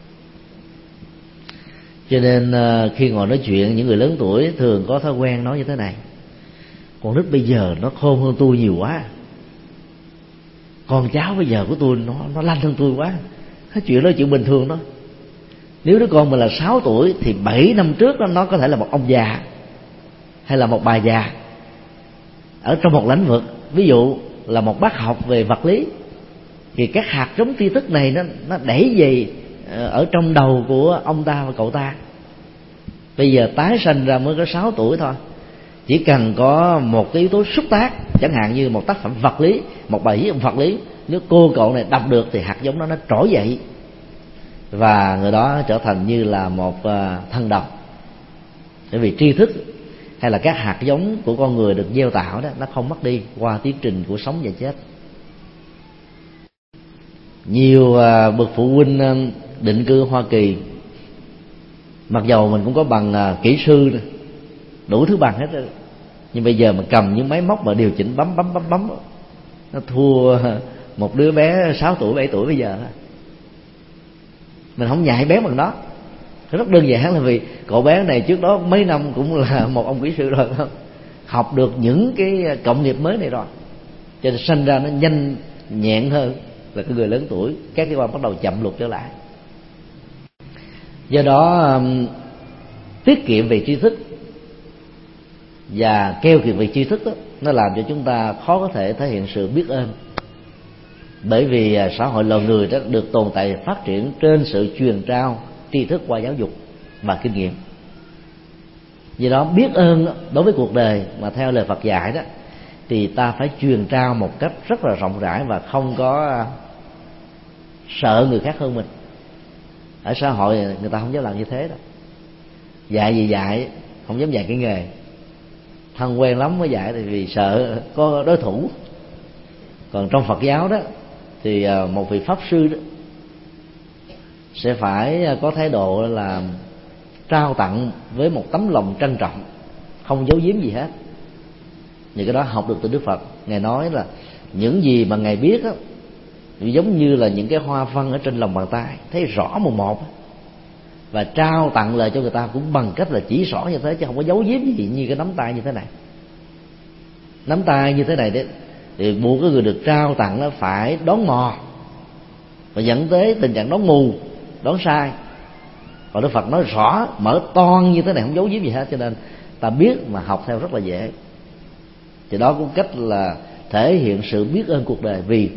Cho nên khi ngồi nói chuyện, những người lớn tuổi thường có thói quen nói như thế này: con nít bây giờ nó khôn hơn tôi nhiều quá, con cháu bây giờ của tôi nó nó lanh hơn tôi quá. Cái chuyện đó chuyện bình thường thôi. Nếu đứa con mình là sáu tuổi thì bảy năm trước đó, nó có thể là một ông già hay là một bà già ở trong một lĩnh vực, ví dụ là một bác học về vật lý, thì các hạt giống tri thức này nó nó đẩy về ở trong đầu của ông ta và cậu ta. Bây giờ tái sanh ra mới có sáu tuổi thôi, chỉ cần có một cái yếu tố xúc tác, chẳng hạn như một tác phẩm vật lý, một bài viết vật lý, nếu cô cậu này đọc được thì hạt giống đó nó trỗi dậy, và người đó trở thành như là một thân đồng. Bởi vì tri thức hay là các hạt giống của con người được gieo tạo đó, nó không mất đi qua tiến trình của sống và chết. Nhiều bậc phụ huynh định cư Hoa Kỳ, mặc dầu mình cũng có bằng kỹ sư đủ thứ bằng hết rồi, nhưng bây giờ mà cầm những máy móc mà điều chỉnh bấm bấm bấm bấm, nó thua một đứa bé sáu tuổi bảy tuổi bây giờ. Mình không nhạy bén bằng đó. Rất đơn giản là vì cậu bé này trước đó mấy năm cũng là một ông kỹ sư rồi, không học được những cái cộng nghiệp mới này rồi, cho nên sinh ra nó nhanh nhẹn hơn là cái người lớn tuổi. Các cơ quan bắt đầu chậm lụt trở lại. Do đó tiết kiệm về tri thức và keo kiệt về tri thức đó, nó làm cho chúng ta khó có thể thể hiện sự biết ơn. Bởi vì xã hội loài người đó được tồn tại phát triển trên sự truyền trao tri thức qua giáo dục và kinh nghiệm. Do đó biết ơn đối với cuộc đời mà theo lời Phật dạy đó, thì ta phải truyền trao một cách rất là rộng rãi và không có sợ người khác hơn mình. Ở xã hội người ta không dám làm như thế đâu. Dạy gì dạy, không dám dạy cái nghề. Thân quen lắm mới dạy, thì vì sợ có đối thủ. Còn trong Phật giáo đó thì một vị pháp sư đó sẽ phải có thái độ là trao tặng với một tấm lòng trân trọng, không giấu giếm gì hết. Những cái đó học được từ Đức Phật. Ngài nói là những gì mà Ngài biết đó, giống như là những cái hoa văn ở trên lòng bàn tay, thấy rõ một một, và trao tặng lời cho người ta cũng bằng cách là chỉ rõ như thế, chứ không có giấu giếm gì như cái nắm tay như thế này. Nắm tay như thế này đấy thì buộc cái người được trao tặng nó phải đón mò, và dẫn tới tình trạng đón mù, đón sai. Còn Đức Phật nói rõ, mở toan như thế này, không giấu giếm gì hết, cho nên ta biết mà học theo rất là dễ. Thì đó cũng cách là thể hiện sự biết ơn cuộc đời. Vì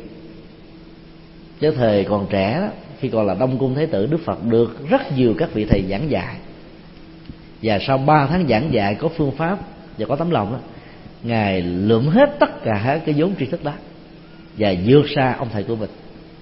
cái thời còn trẻ đó, khi còn là Đông Cung Thái Tử, Đức Phật được rất nhiều các vị thầy giảng dạy, và sau ba tháng giảng dạy có phương pháp và có tấm lòng đó, Ngài lượm hết tất cả cái vốn tri thức đó và vượt xa ông thầy của mình.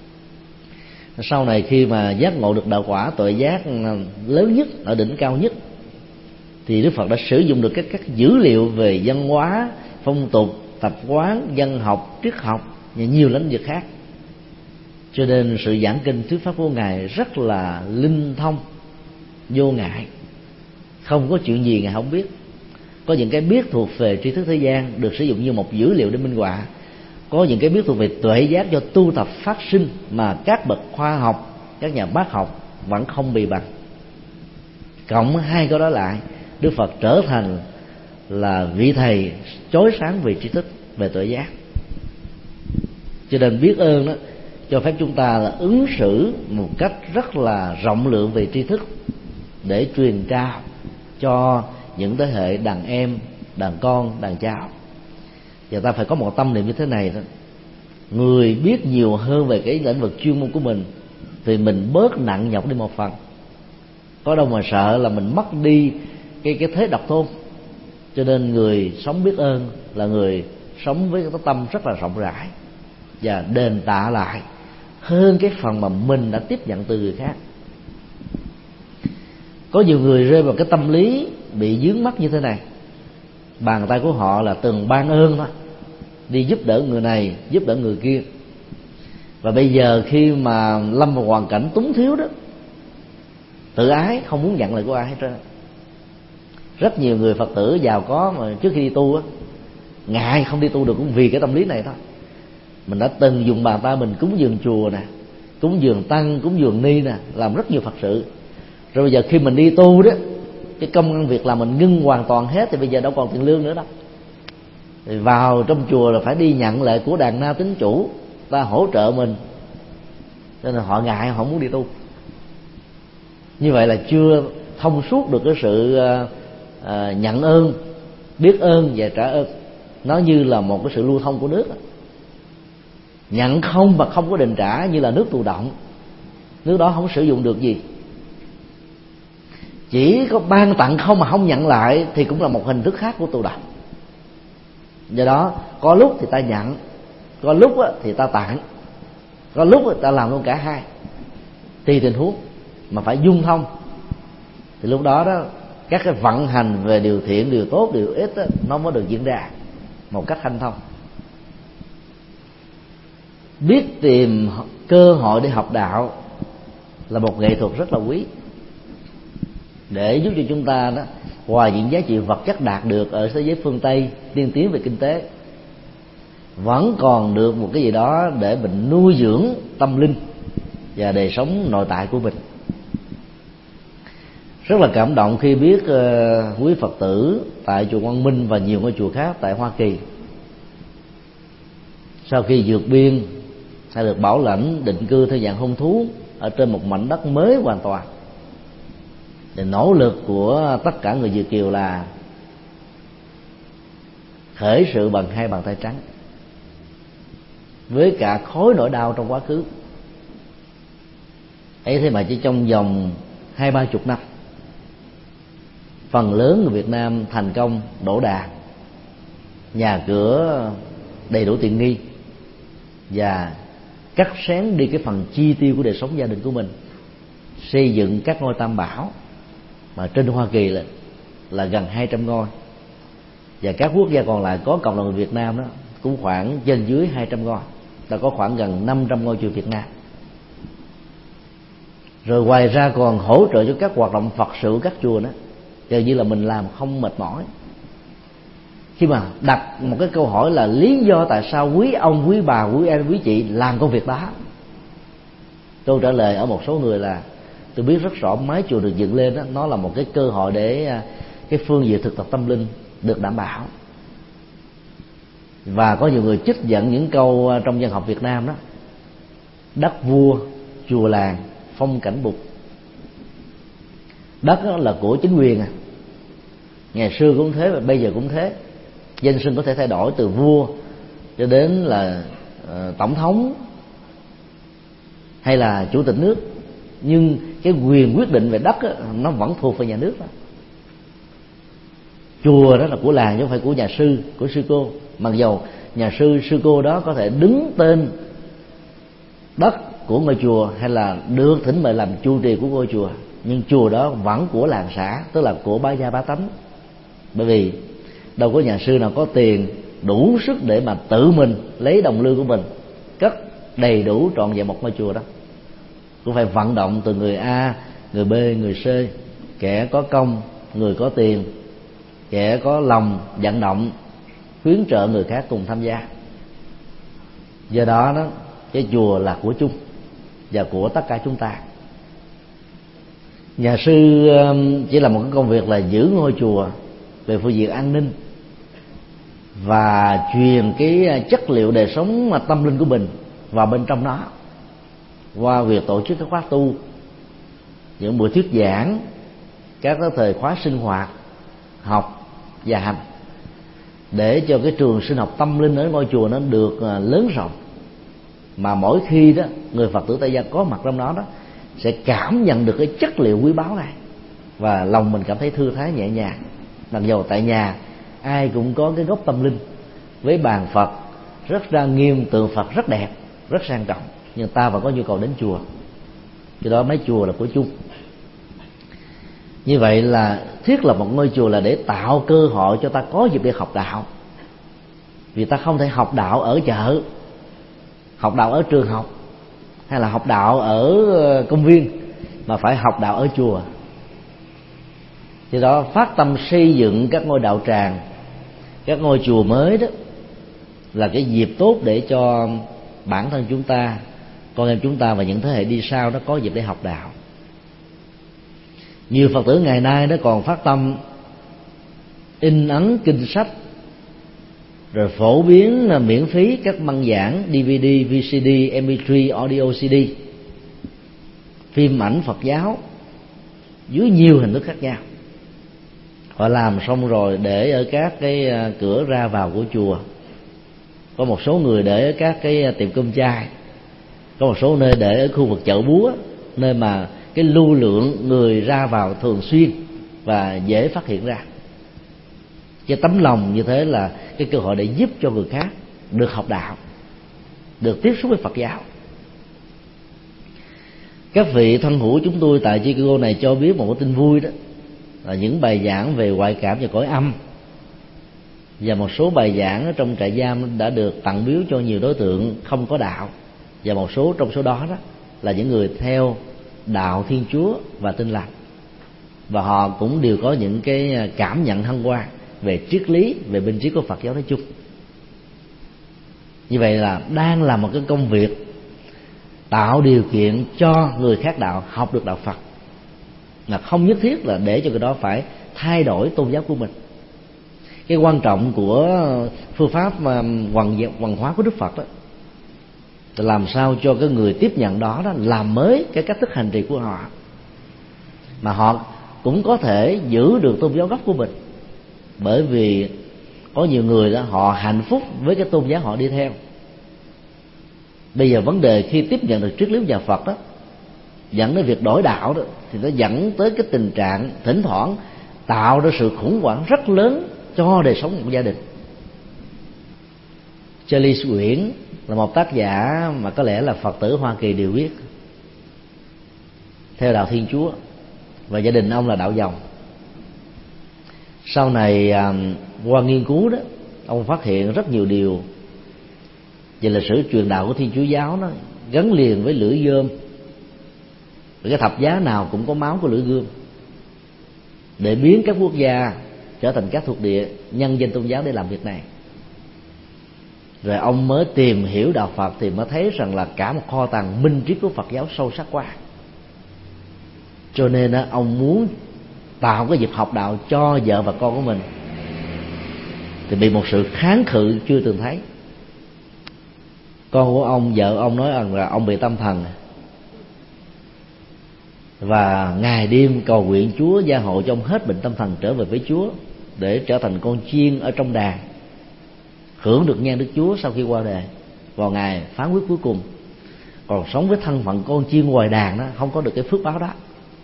Sau này khi mà giác ngộ được đạo quả tuệ giác lớn nhất, ở đỉnh cao nhất, thì Đức Phật đã sử dụng được các các dữ liệu về văn hóa, phong tục, tập quán, văn học, triết học và nhiều lĩnh vực khác. Cho nên sự giảng kinh thuyết pháp của Ngài rất là linh thông, vô ngại, không có chuyện gì Ngài không biết. Có những cái biết thuộc về tri thức thế gian được sử dụng như một dữ liệu để minh họa, có những cái biết thuộc về tuệ giác do tu tập phát sinh mà các bậc khoa học, các nhà bác học vẫn không bì bằng. Cộng hai cái đó lại, Đức Phật trở thành là vị thầy chói sáng về tri thức, về tuệ giác. Cho nên biết ơn đó cho phép chúng ta là ứng xử một cách rất là rộng lượng về tri thức để truyền trao cho những thế hệ đàn em, đàn con, đàn cháu. Và ta phải có một tâm niệm như thế này đó: người biết nhiều hơn về cái lĩnh vực chuyên môn của mình thì mình bớt nặng nhọc đi một phần. Có đâu mà sợ là mình mất đi cái cái thế độc tôn. Cho nên người sống biết ơn là người sống với cái tâm rất là rộng rãi và đền tạ lại hơn cái phần mà mình đã tiếp nhận từ người khác. Có nhiều người rơi vào cái tâm lý bị vướng mắc như thế này: bàn tay của họ là từng ban ơn thôi, đi giúp đỡ người này, giúp đỡ người kia, và bây giờ khi mà lâm vào hoàn cảnh túng thiếu đó, tự ái không muốn nhận lời của ai hết trơn. Rất nhiều người Phật tử giàu có mà trước khi đi tu á, ngại không đi tu được cũng vì cái tâm lý này thôi. Mình đã từng dùng bàn tay mình cúng dường chùa nè, cúng dường tăng, cúng dường ni nè, làm rất nhiều Phật sự. Rồi bây giờ khi mình đi tu đó, cái công ăn việc làm mình ngưng hoàn toàn hết, thì bây giờ đâu còn tiền lương nữa đâu. Thì vào trong chùa là phải đi nhận lại của đàn na tín chủ, ta hỗ trợ mình, nên là họ ngại, họ muốn đi tu. Như vậy là chưa thông suốt được cái sự uh, nhận ơn, biết ơn và trả ơn. Nó như là một cái sự lưu thông của nước. Nhận không mà không có đền trả như là nước tù động, nước đó không sử dụng được gì. Chỉ có ban tặng không mà không nhận lại thì cũng là một hình thức khác của tù động. Do đó có lúc thì ta nhận, có lúc thì ta tặng, có lúc thì ta làm luôn cả hai, tùy tình huống, mà phải dung thông. Thì lúc đó đó các cái vận hành về điều thiện, điều tốt, điều ích đó, nó mới được diễn ra một cách hanh thông. Biết tìm cơ hội để học đạo là một nghệ thuật rất là quý, để giúp cho chúng ta đó, ngoài những giá trị vật chất đạt được ở thế giới phương Tây tiên tiến về kinh tế, vẫn còn được một cái gì đó để mình nuôi dưỡng tâm linh và đời sống nội tại của mình. Rất là cảm động khi biết uh, quý Phật tử tại chùa Quang Minh và nhiều ngôi chùa khác tại Hoa Kỳ, sau khi vượt biên hay được bảo lãnh định cư theo dạng hôn thú ở trên một mảnh đất mới hoàn toàn, thì nỗ lực của tất cả người Việt kiều là khởi sự bằng hai bàn tay trắng, với cả khối nỗi đau trong quá khứ ấy. Thế mà chỉ trong vòng hai ba chục năm, phần lớn người Việt Nam thành công đổ đà, nhà cửa đầy đủ tiện nghi, và cắt xén đi cái phần chi tiêu của đời sống gia đình của mình, xây dựng các ngôi tam bảo mà trên Hoa Kỳ là, là gần hai trăm ngôi, và các quốc gia còn lại có cộng đồng người Việt Nam đó cũng khoảng trên dưới hai trăm ngôi, đã có khoảng gần năm trăm ngôi chùa Việt Nam. Rồi ngoài ra còn hỗ trợ cho các hoạt động Phật sự của các chùa đó, gần như là mình làm không mệt mỏi. Khi mà đặt một cái câu hỏi là lý do tại sao quý ông, quý bà, quý em, quý chị làm công việc đó, câu trả lời ở một số người là tôi biết rất rõ mái chùa được dựng lên đó, nó là một cái cơ hội để cái phương diện thực tập tâm linh được đảm bảo. Và có nhiều người trích dẫn những câu trong văn học Việt Nam đó: đất vua, chùa làng, phong cảnh bục. Đất đó là của chính quyền à, ngày xưa cũng thế và bây giờ cũng thế. Danh xưng có thể thay đổi từ vua cho đến là uh, tổng thống hay là chủ tịch nước, nhưng cái quyền quyết định về đất đó, nó vẫn thuộc về nhà nước đó. Chùa đó là của làng chứ không phải của nhà sư, của sư cô. Mặc dầu nhà sư, sư cô đó có thể đứng tên đất của ngôi chùa hay là được thỉnh mời làm chu trì của ngôi chùa, nhưng chùa đó vẫn của làng xã, tức là của bá gia bá tánh. Bởi vì đâu có nhà sư nào có tiền đủ sức để mà tự mình lấy đồng lương của mình cất đầy đủ trọn vẹn một ngôi chùa đó. Cũng phải vận động từ người A, người B, người C, kẻ có công, người có tiền, kẻ có lòng vận động khuyến trợ người khác cùng tham gia. Do đó đó, cái chùa là của chung và của tất cả chúng ta. Nhà sư chỉ là một cái công việc là giữ ngôi chùa về phương diện an ninh và truyền cái chất liệu đời sống tâm linh của mình vào bên trong nó qua việc tổ chức các khóa tu, những buổi thuyết giảng, các thời khóa sinh hoạt, học và hành. để cho cái trường sinh học tâm linh ở ngôi chùa nó được lớn rộng, mà mỗi khi đó người Phật tử tại gia có mặt trong đó đó sẽ cảm nhận được cái chất liệu quý báu này, và lòng mình cảm thấy thư thái nhẹ nhàng. Mặc dù tại nhà ai cũng có cái gốc tâm linh với bàn Phật rất trang nghiêm, tượng Phật rất đẹp, rất sang trọng, nhưng ta vẫn có nhu cầu đến chùa, do đó mấy chùa là của chung. Như vậy là thiết lập một ngôi chùa là để tạo cơ hội cho ta có dịp để học đạo, vì ta không thể học đạo ở chợ, học đạo ở trường học, hay là học đạo ở công viên, mà phải học đạo ở chùa. Do đó phát tâm xây dựng các ngôi đạo tràng, các ngôi chùa mới đó là cái dịp tốt để cho bản thân chúng ta, con em chúng ta và những thế hệ đi sau đó có dịp để học đạo. Nhiều Phật tử ngày nay đó còn phát tâm in ấn kinh sách, rồi phổ biến miễn phí các băng giảng đê vê đê, vê xê đê, em pê ba, audio xê đê, phim ảnh Phật giáo dưới nhiều hình thức khác nhau. Họ làm xong rồi để ở các cái cửa ra vào của chùa, có một số người để ở các cái tiệm cơm chai, có một số nơi để ở khu vực chợ búa, nơi mà cái lưu lượng người ra vào thường xuyên và dễ phát hiện ra. Cái tấm lòng như thế là cái cơ hội để giúp cho người khác được học đạo, được tiếp xúc với Phật giáo. Các vị thân hữu chúng tôi tại Chicago này cho biết một cái tin vui, đó là những bài giảng về ngoại cảm và cõi âm và một số bài giảng ở trong trại giam đã được tặng biếu cho nhiều đối tượng không có đạo, và một số trong số đó đó là những người theo đạo Thiên Chúa và Tin Lành, và họ cũng đều có những cái cảm nhận hân hoan về triết lý, về bên triết của Phật giáo nói chung. Như vậy là đang làm một cái công việc tạo điều kiện cho người khác đạo học được đạo Phật, mà không nhất thiết là để cho người đó phải thay đổi tôn giáo của mình. Cái quan trọng của phương pháp hoàn hoàn hóa của Đức Phật đó là làm sao cho cái người tiếp nhận đó, đó làm mới cái cách thức hành trì của họ, mà họ cũng có thể giữ được tôn giáo gốc của mình. Bởi vì có nhiều người đó họ hạnh phúc với cái tôn giáo họ đi theo. Bây giờ vấn đề khi tiếp nhận được triết lý nhà Phật đó dẫn đến việc đổi đạo đó, thì nó dẫn tới cái tình trạng thỉnh thoảng tạo ra sự khủng hoảng rất lớn cho đời sống của một gia đình. Charles Nguyễn là một tác giả mà có lẽ là Phật tử Hoa Kỳ đều biết, theo đạo Thiên Chúa, và gia đình ông là đạo Dòng. Sau này qua nghiên cứu đó, ông phát hiện rất nhiều điều về lịch sử truyền đạo của Thiên Chúa giáo đó gắn liền với lưỡi gươm. Cái thập giá nào cũng có máu của lưỡi gươm, để biến các quốc gia trở thành các thuộc địa nhân danh tôn giáo để làm việc này. Rồi ông mới tìm hiểu đạo Phật thì mới thấy rằng là cả một kho tàng minh triết của Phật giáo sâu sắc quá. Cho nên đó, ông muốn tạo cái dịp học đạo cho vợ và con của mình, thì bị một sự kháng cự chưa từng thấy. Con của ông, vợ ông nói rằng là ông bị tâm thần, và ngày đêm cầu nguyện Chúa gia hộ cho ông hết bệnh tâm thần, trở về với Chúa để trở thành con chiên ở trong đàn, hưởng được nhan Đức Chúa sau khi qua đời vào ngày phán quyết cuối cùng. Còn sống với thân phận con chiên ngoài đàn đó, không có được cái phước báo đó.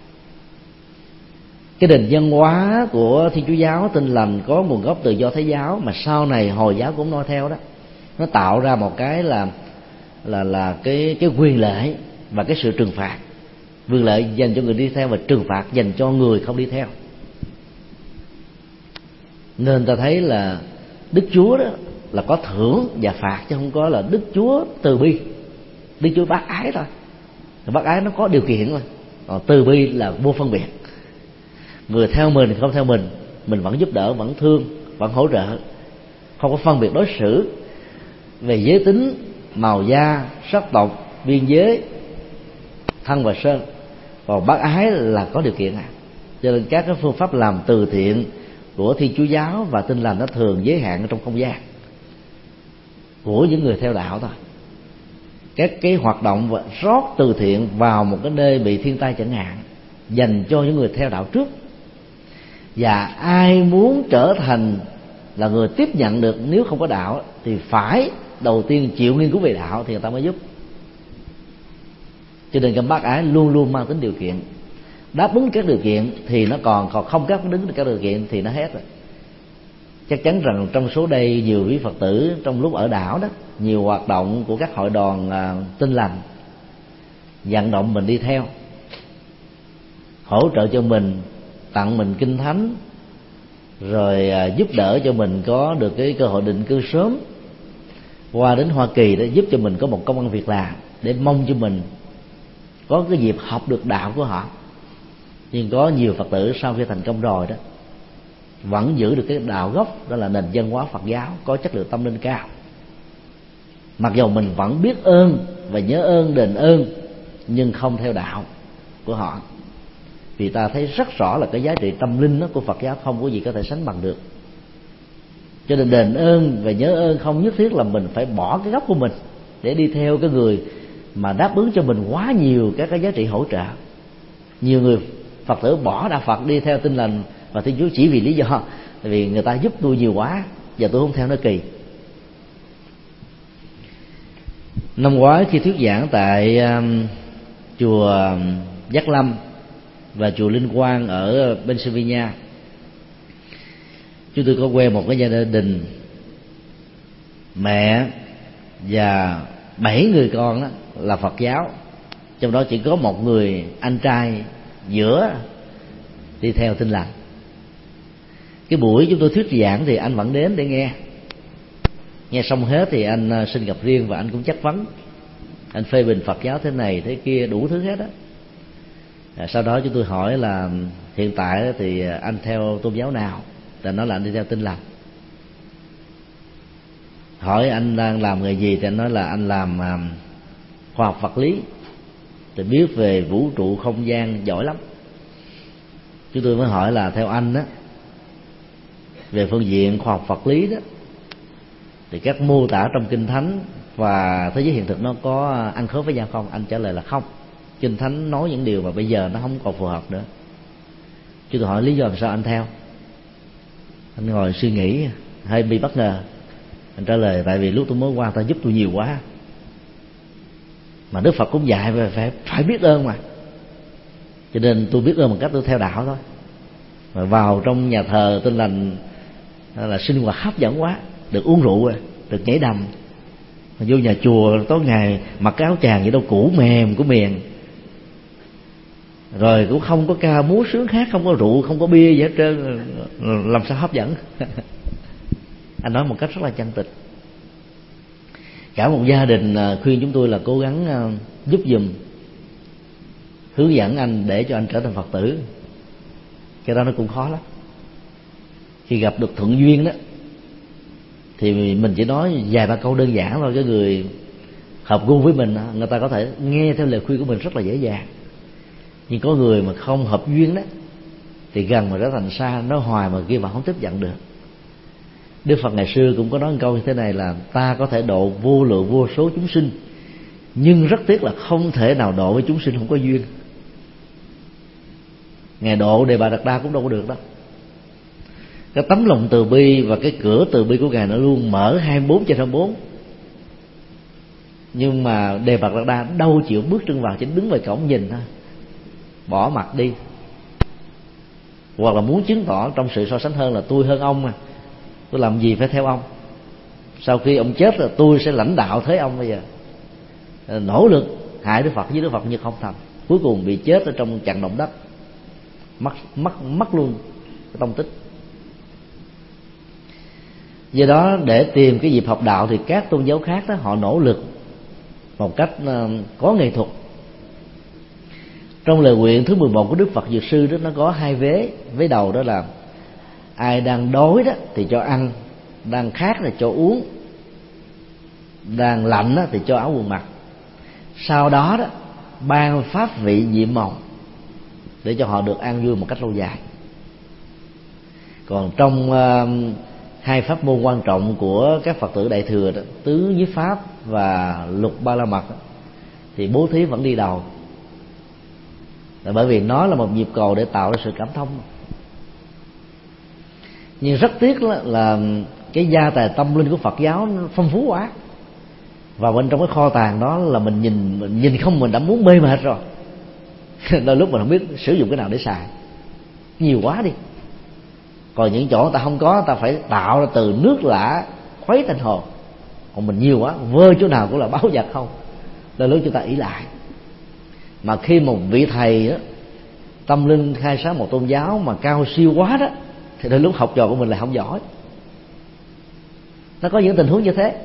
Cái nền văn hóa của Thiên Chúa giáo Tin Lành có nguồn gốc từ Do Thái giáo, mà sau này Hồi giáo cũng noi theo đó. Nó tạo ra một cái là là là cái cái quyền lệ và cái sự trừng phạt. Quyền lệ dành cho người đi theo và trừng phạt dành cho người không đi theo. Nên ta thấy là Đức Chúa đó là có thưởng và phạt, chứ không có là Đức Chúa từ bi. Đức Chúa bác ái thôi. Bác ái nó có điều kiện thôi. Còn từ bi là vô phân biệt. Người theo mình không theo mình, mình vẫn giúp đỡ, vẫn thương, vẫn hỗ trợ, không có phân biệt đối xử về giới tính, màu da, sắc tộc, biên giới, thân và sơn. Còn bác ái là có điều kiện à. Cho nên các cái phương pháp làm từ thiện của Thiên Chúa giáo và Tin Lành nó thường giới hạn trong không gian của những người theo đạo thôi. Các cái hoạt động và rót từ thiện vào một cái nơi bị thiên tai chẳng hạn dành cho những người theo đạo trước. Và ai muốn trở thành là người tiếp nhận được. Nếu không có đạo thì phải đầu tiên chịu nghiên cứu về đạo thì người ta mới giúp. Cho nên cái bác ái luôn luôn mang tính điều kiện. Đáp ứng các điều kiện thì nó còn, còn không đáp ứng các điều kiện thì nó hết rồi. Chắc chắn rằng trong số đây nhiều quý Phật tử trong lúc ở đảo đó, nhiều hoạt động của các hội đoàn à, Tin Lành vận động mình đi theo, hỗ trợ cho mình, tặng mình kinh thánh, rồi à, giúp đỡ cho mình có được cái cơ hội định cư sớm, qua đến Hoa Kỳ để giúp cho mình có một công ăn việc làm, để mong cho mình có cái dịp học được đạo của họ. Nhưng có nhiều Phật tử sau khi thành công rồi đó vẫn giữ được cái đạo gốc, đó là nền văn hóa Phật giáo có chất lượng tâm linh cao. Mặc dù mình vẫn biết ơn và nhớ ơn, đền ơn, nhưng không theo đạo của họ, vì ta thấy rất rõ là cái giá trị tâm linh đó của Phật giáo không có gì có thể sánh bằng được. Cho nên đền ơn và nhớ ơn không nhất thiết là mình phải bỏ cái gốc của mình để đi theo cái người mà đáp ứng cho mình quá nhiều các cái giá trị hỗ trợ. Nhiều người Phật tử bỏ đạo Phật đi theo Tin Lành và Thiên Chúa chỉ vì lý do tại vì người ta giúp tôi nhiều quá, giờ tôi không theo nó kỳ. Năm ngoái khi thuyết giảng tại um, chùa Giác Lâm và chùa Linh Quang ở Pennsylvania, chúng tôi có quen một cái gia đình mẹ và bảy người con đó là Phật giáo, trong đó chỉ có một người anh trai giữa đi theo Tin Lành. Cái buổi chúng tôi thuyết giảng thì anh vẫn đến để nghe. Nghe xong hết thì anh xin gặp riêng và anh cũng chất vấn, anh phê bình Phật giáo thế này thế kia đủ thứ hết á. À, sau đó chúng tôi hỏi là hiện tại thì anh theo tôn giáo nào, thì anh nói là anh đi theo Tin Lành. Hỏi anh đang làm nghề gì thì anh nói là anh làm uh, khoa học vật lý, thì biết về vũ trụ không gian giỏi lắm. Chúng tôi mới hỏi là theo anh á, về phương diện khoa học vật lý đó, thì các mô tả trong Kinh Thánh và thế giới hiện thực nó có ăn khớp với nhau không? Anh trả lời là không. Kinh Thánh nói những điều mà bây giờ nó không còn phù hợp nữa. Chúng tôi hỏi lý do làm sao anh theo. Anh ngồi suy nghĩ, hơi bị bất ngờ. Anh trả lời tại vì lúc tôi mới qua ta giúp tôi nhiều quá, mà Đức Phật cũng dạy về phải phải biết ơn mà, cho nên tôi biết ơn bằng cách tôi theo đạo thôi. Mà vào trong nhà thờ Tin Lành là sinh hoạt hấp dẫn quá, được uống rượu, được nhảy đầm. Mà vô nhà chùa tối ngày mặc cái áo tràng vậy đâu cũ mềm của miền, rồi cũng không có ca múa sướng hát, không có rượu, không có bia gì hết trơn, làm sao hấp dẫn. Anh nói một cách rất là chân tình. Cả một gia đình khuyên chúng tôi là cố gắng giúp giùm, hướng dẫn anh để cho anh trở thành Phật tử. Cái đó nó cũng khó lắm. Khi gặp được thuận duyên đó thì mình chỉ nói vài ba câu đơn giản thôi, cái người hợp gu với mình người ta có thể nghe theo lời khuyên của mình rất là dễ dàng. Nhưng có người mà không hợp duyên đó thì gần mà trở thành xa, nói hoài mà kia mà không tiếp nhận được. Đức Phật ngày xưa cũng có nói một câu như thế này là ta có thể độ vô lượng vô số chúng sinh, nhưng rất tiếc là không thể nào độ với chúng sinh không có duyên. Ngài độ Đề Bà Đạt Đa cũng đâu có được đâu. Cái tấm lòng từ bi và cái cửa từ bi của Ngài nó luôn mở hai mươi bốn trên hai mươi bốn. Nhưng mà Đề Bà Đạt Đa đâu chịu bước chân vào, chỉ đứng ngoài cổng nhìn thôi, bỏ mặt đi. Hoặc là muốn chứng tỏ trong sự so sánh hơn là tôi hơn ông mà, tôi làm gì phải theo ông, sau khi ông chết là tôi sẽ lãnh đạo thế ông. Bây giờ nỗ lực hại Đức Phật với Đức Phật nhưng không thành, cuối cùng bị chết ở trong trận động đất, mất mất mất luôn cái tông tích. Do đó để tìm cái dịp học đạo thì các tôn giáo khác đó họ nỗ lực một cách có nghệ thuật. Trong lời nguyện thứ mười một của Đức Phật Dược Sư đó, nó có hai vế. Vế đầu đó là ai đang đói đó thì cho ăn, đang khát thì cho uống, đang lạnh đó thì cho áo quần mặc. Sau đó đó ban pháp vị nhiệm màu để cho họ được an vui một cách lâu dài. Còn trong uh, hai pháp môn quan trọng của các Phật tử Đại thừa đó, tứ nhiếp pháp và lục ba la mật, thì bố thí vẫn đi đầu, là bởi vì nó là một nhịp cầu để tạo ra sự cảm thông. Nhưng rất tiếc là, là cái gia tài tâm linh của Phật giáo nó phong phú quá, và bên trong cái kho tàng đó là mình nhìn mình nhìn không mình đã muốn mê mệt rồi. Đôi lúc mình không biết sử dụng cái nào để xài, nhiều quá đi. Còn những chỗ ta không có, ta phải tạo ra từ nước lã khuấy thành hồ. Còn mình nhiều quá, vơ chỗ nào cũng là báu vật không. Đôi lúc chúng ta ỷ lại. Mà khi một vị thầy đó, tâm linh khai sáng một tôn giáo mà cao siêu quá đó, thì đôi lúc học trò của mình lại không giỏi. Nó có những tình huống như thế.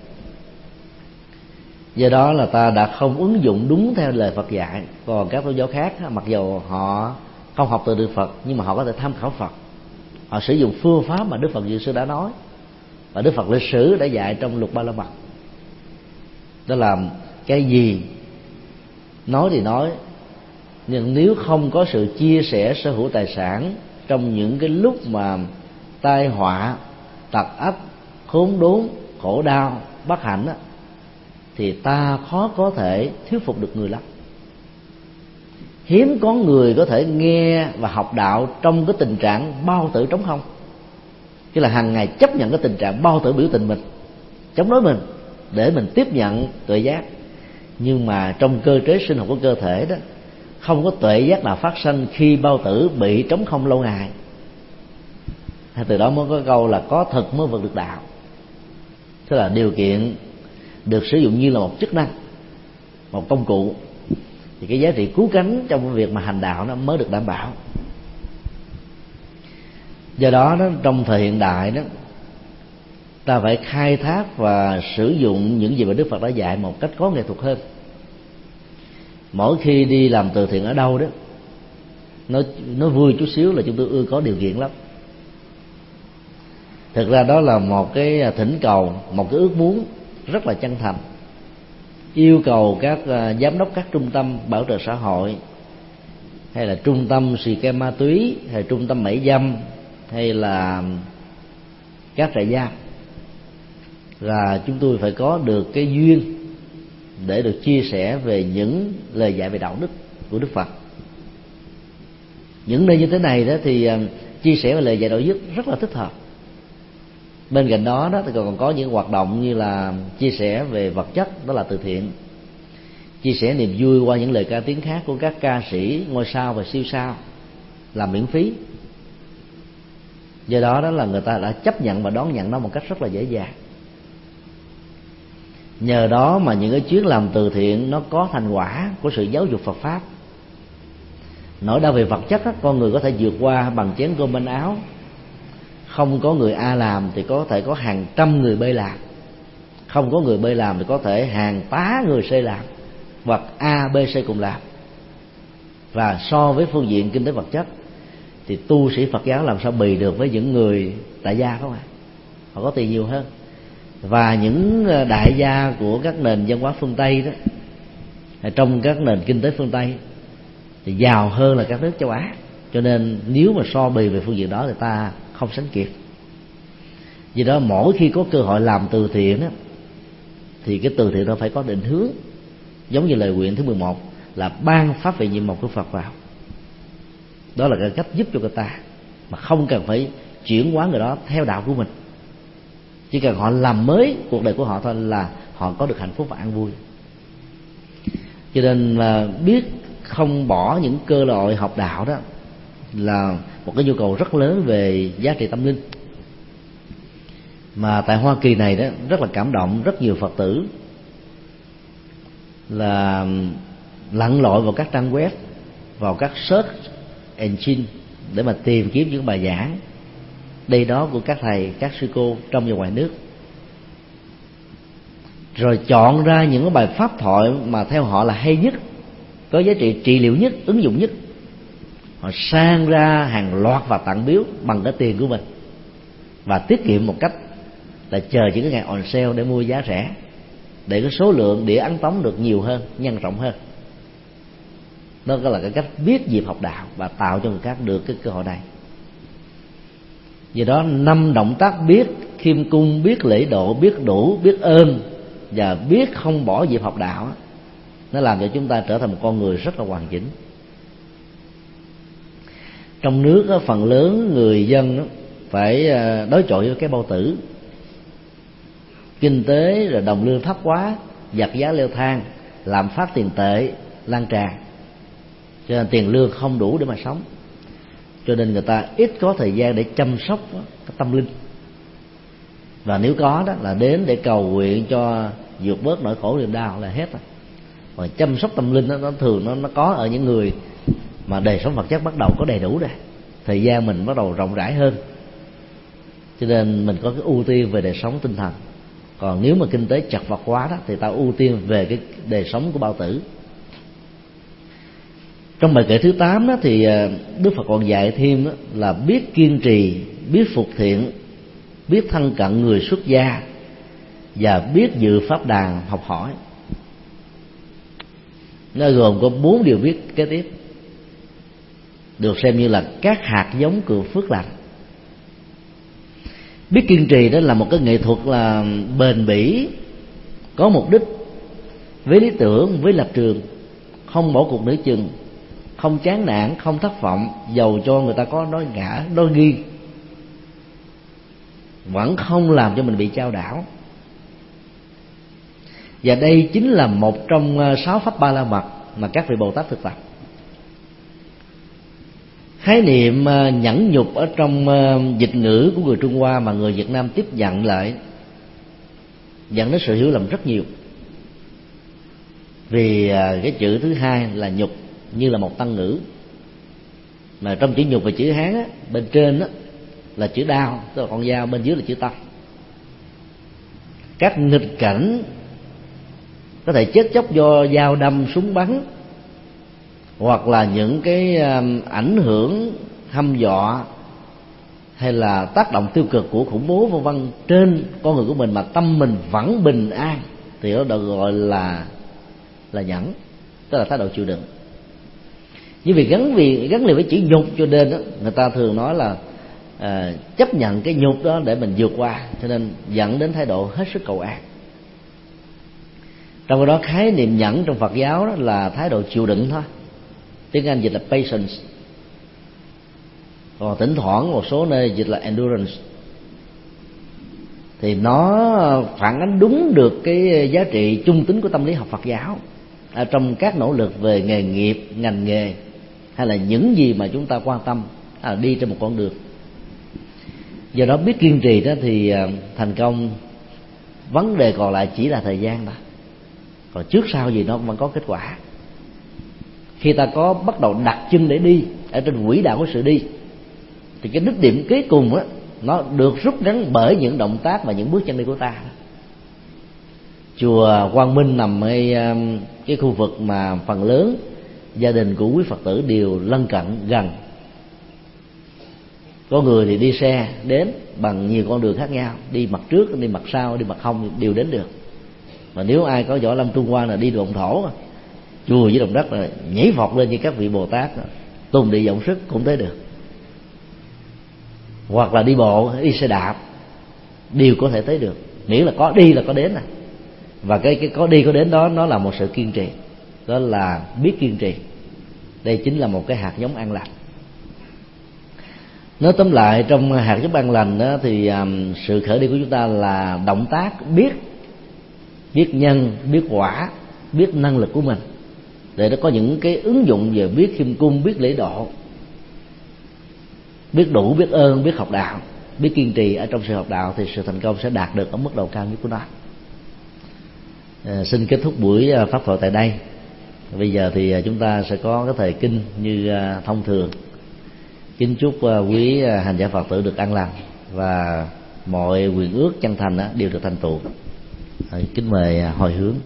Do đó là ta đã không ứng dụng đúng theo lời Phật dạy. Còn các tôn giáo khác, mặc dù họ không học từ Đức Phật, nhưng mà họ có thể tham khảo Phật. Họ sử dụng phương pháp mà Đức Phật Dược Sư đã nói, và Đức Phật lịch sử đã dạy trong Luật Ba La Mật. Đó là cái gì nói thì nói, nhưng nếu không có sự chia sẻ sở hữu tài sản trong những cái lúc mà tai họa, tật ách, khốn đốn, khổ đau, bất hạnh á, thì ta khó có thể thuyết phục được người lắm. Hiếm có người có thể nghe và học đạo trong cái tình trạng bao tử trống không, tức là hàng ngày chấp nhận cái tình trạng bao tử biểu tình mình, chống đối mình để mình tiếp nhận tuệ giác. Nhưng mà trong cơ chế sinh học của cơ thể đó, không có tuệ giác nào phát sinh khi bao tử bị trống không lâu ngày. Từ đó mới có câu là có thực mới vượt được đạo. Tức là điều kiện được sử dụng như là một chức năng, một công cụ, thì cái giá trị cứu cánh trong việc mà hành đạo nó mới được đảm bảo. Do đó, đó trong thời hiện đại đó, ta phải khai thác và sử dụng những gì mà Đức Phật đã dạy một cách có nghệ thuật hơn. Mỗi khi đi làm từ thiện ở đâu đó, nó nó vui chút xíu là chúng tôi ưa có điều kiện lắm. Thực ra đó là một cái thỉnh cầu, một cái ước muốn rất là chân thành, yêu cầu các uh, giám đốc các trung tâm bảo trợ xã hội, hay là trung tâm xì ke ma túy, hay là trung tâm mại dâm, hay là các trại giam, là chúng tôi phải có được cái duyên để được chia sẻ về những lời dạy về đạo đức của Đức Phật. Những nơi như thế này đó thì uh, chia sẻ về lời dạy đạo đức rất là thích hợp. Bên cạnh đó, đó thì còn có những hoạt động như là chia sẻ về vật chất, đó là từ thiện, chia sẻ niềm vui qua những lời ca tiếng khác của các ca sĩ, ngôi sao và siêu sao, làm miễn phí. Do đó đó là người ta đã chấp nhận và đón nhận nó một cách rất là dễ dàng. Nhờ đó mà những cái chuyến làm từ thiện nó có thành quả của sự giáo dục Phật pháp. Nỗi đau về vật chất đó, con người có thể vượt qua bằng chén cơm manh áo. Không có người A làm thì có thể có hàng trăm người B làm. Không có người B làm thì có thể hàng tá người C làm, hoặc A, B, C cùng làm. Và so với phương diện kinh tế vật chất thì tu sĩ Phật giáo làm sao bì được với những người tại gia, không ạ? Họ có tiền nhiều hơn. Và những đại gia của các nền văn hóa phương Tây đó, trong các nền kinh tế phương Tây thì giàu hơn là các nước châu Á. Cho nên nếu mà so bì về phương diện đó thì ta không sánh kịp. Vì đó mỗi khi có cơ hội làm từ thiện đó, thì cái từ thiện đó phải có định hướng, giống như lời nguyện thứ mười một là ban pháp vị nhiệm màu của Phật vào. Đó là cái cách giúp cho người ta, mà không cần phải chuyển hóa người đó theo đạo của mình. Chỉ cần họ làm mới cuộc đời của họ thôi là họ có được hạnh phúc và an vui. Cho nên là biết không bỏ những cơ hội học đạo đó là một cái nhu cầu rất lớn về giá trị tâm linh. Mà tại Hoa Kỳ này đó rất là cảm động, rất nhiều Phật tử là lặn lội vào các trang web, vào các search engine để mà tìm kiếm những bài giảng đây đó của các thầy, các sư cô trong và ngoài nước, rồi chọn ra những cái bài pháp thoại mà theo họ là hay nhất, có giá trị trị liệu nhất, ứng dụng nhất. Họ sang ra hàng loạt và tặng biếu bằng cái tiền của mình, và tiết kiệm một cách là chờ những cái ngày on sale để mua giá rẻ, để cái số lượng đĩa ấn tống được nhiều hơn, nhân rộng hơn. Đó là cái cách biết dịp học đạo và tạo cho người khác được cái cơ hội này. Vì đó năm động tác biết khiêm cung, biết lễ độ, biết đủ, biết ơn và biết không bỏ dịp học đạo, nó làm cho chúng ta trở thành một con người rất là hoàn chỉnh. Trong nước phần lớn người dân phải đối chọi với cái bao tử. Kinh tế rồi đồng lương thấp quá, giật giá leo thang, lạm phát tiền tệ lan tràn, cho nên tiền lương không đủ để mà sống. Cho nên người ta ít có thời gian để chăm sóc cái tâm linh, và nếu có đó là đến để cầu nguyện cho vượt bớt nỗi khổ niềm đau là hết rồi. Mà chăm sóc tâm linh đó, nó thường nó nó có ở những người mà đời sống vật chất bắt đầu có đầy đủ rồi, thời gian mình bắt đầu rộng rãi hơn, cho nên mình có cái ưu tiên về đời sống tinh thần. Còn nếu mà kinh tế chật vật quá đó thì ta ưu tiên về cái đời sống của bao tử. Trong bài kệ thứ tám đó thì Đức Phật còn dạy thêm đó là biết kiên trì, biết phục thiện, biết thân cận người xuất gia và biết dự pháp đàn học hỏi. Nó gồm có bốn điều biết kế tiếp, được xem như là các hạt giống của phước lành. Biết kiên trì đó là một cái nghệ thuật là bền bỉ, có mục đích, với lý tưởng, với lập trường, không bỏ cuộc nửa chừng, không chán nản, không thất vọng, dầu cho người ta có nói ngã, nói nghi, vẫn không làm cho mình bị chao đảo. Và đây chính là một trong sáu pháp ba la mật mà các vị Bồ Tát thực tập. Khái niệm nhẫn nhục ở trong dịch ngữ của người Trung Hoa mà người Việt Nam tiếp nhận lại dẫn đến sự hiểu lầm rất nhiều. Vì cái chữ thứ hai là nhục như là một tăng ngữ, mà trong chữ nhục và chữ Hán á, bên trên á, là chữ đao, tức là con dao, bên dưới là chữ tâm. Các nghịch cảnh có thể chết chóc do dao đâm, súng bắn, hoặc là những cái ảnh hưởng hăm dọa hay là tác động tiêu cực của khủng bố vân vân trên con người của mình mà tâm mình vẫn bình an, thì đó được gọi là là nhẫn, tức là thái độ chịu đựng. Nhưng vì gắn vì gắn liền với chữ nhục cho nên đó, người ta thường nói là à, chấp nhận cái nhục đó để mình vượt qua, cho nên dẫn đến thái độ hết sức cầu an. Trong đó khái niệm nhẫn trong Phật giáo đó là thái độ chịu đựng thôi, tiếng Anh dịch là patience, còn thỉnh thoảng một số nơi dịch là endurance. Thì nó phản ánh đúng được cái giá trị trung tính của tâm lý học Phật giáo ở trong các nỗ lực về nghề nghiệp, ngành nghề, hay là những gì mà chúng ta quan tâm à, đi trên một con đường. Do đó biết kiên trì đó thì thành công, vấn đề còn lại chỉ là thời gian thôi, còn trước sau gì nó vẫn có kết quả. Khi ta có bắt đầu đặt chân để đi ở trên quỹ đạo của sự đi, thì cái đích điểm cuối cùng á nó được rút ngắn bởi những động tác và những bước chân đi của ta. Chùa Quang Minh nằm ở cái khu vực mà phần lớn gia đình của quý Phật tử đều lân cận gần. Có người thì đi xe đến bằng nhiều con đường khác nhau, đi mặt trước, đi mặt sau, đi mặt hông đều đến được. Mà nếu ai có võ lâm Trung Hoa là đi đường thổ, chùa với đồng đất là nhảy vọt lên như các vị Bồ Tát, tung đi dọng sức cũng tới được. Hoặc là đi bộ, đi xe đạp đều có thể tới được, miễn là có đi là có đến. À. Và cái cái có đi có đến đó nó là một sự kiên trì, đó là biết kiên trì. Đây chính là một cái hạt giống an lành. Nói tóm lại, trong hạt giống an lành đó, thì um, sự khởi đi của chúng ta là động tác biết, biết nhân, biết quả, biết năng lực của mình, để nó có những cái ứng dụng về biết khiêm cung, biết lễ độ, biết đủ, biết ơn, biết học đạo, biết kiên trì ở trong sự học đạo, thì sự thành công sẽ đạt được ở mức độ cao nhất của nó. À, xin kết thúc buổi pháp thoại tại đây. Bây giờ thì chúng ta sẽ có cái thời kinh như thông thường. Kính chúc quý hành giả Phật tử được an lành và mọi nguyện ước chân thành đều được thành tựu. Kính mời hồi hướng.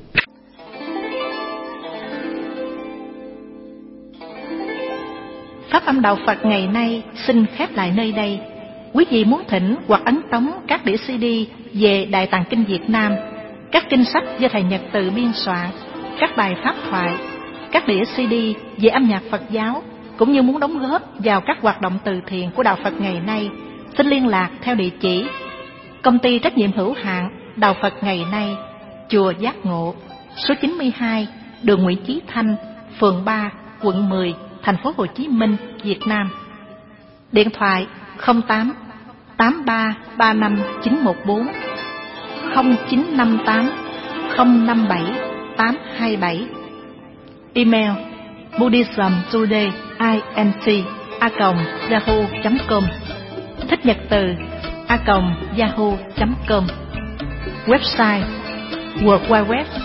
Pháp âm đạo Phật ngày nay xin khép lại nơi đây. Quý vị muốn thỉnh hoặc ấn tống các đĩa xê đê về Đại Tạng Kinh Việt Nam, các kinh sách do thầy Nhật Từ biên soạn, các bài pháp thoại, các đĩa xê đê về âm nhạc Phật giáo, cũng như muốn đóng góp vào các hoạt động từ thiện của đạo Phật ngày nay, xin liên lạc theo địa chỉ: Công ty trách nhiệm hữu hạn Đạo Phật ngày nay, chùa Giác Ngộ, số chín mươi hai, đường Nguyễn Chí Thanh, phường ba, quận mười, thành phố Hồ Chí Minh, Việt Nam. Điện thoại không tám tám ba ba năm chín một bốn, không chín năm tám không năm bảy tám hai bảy. Email buddhismtoday inc a còng yahoo chấm com, thích nhật từ a còng yahoo chấm com. Website w w w chấm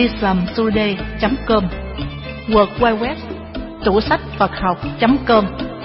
buddhismtoday chấm com, w w w chăm tủ sách Phật học chấm com.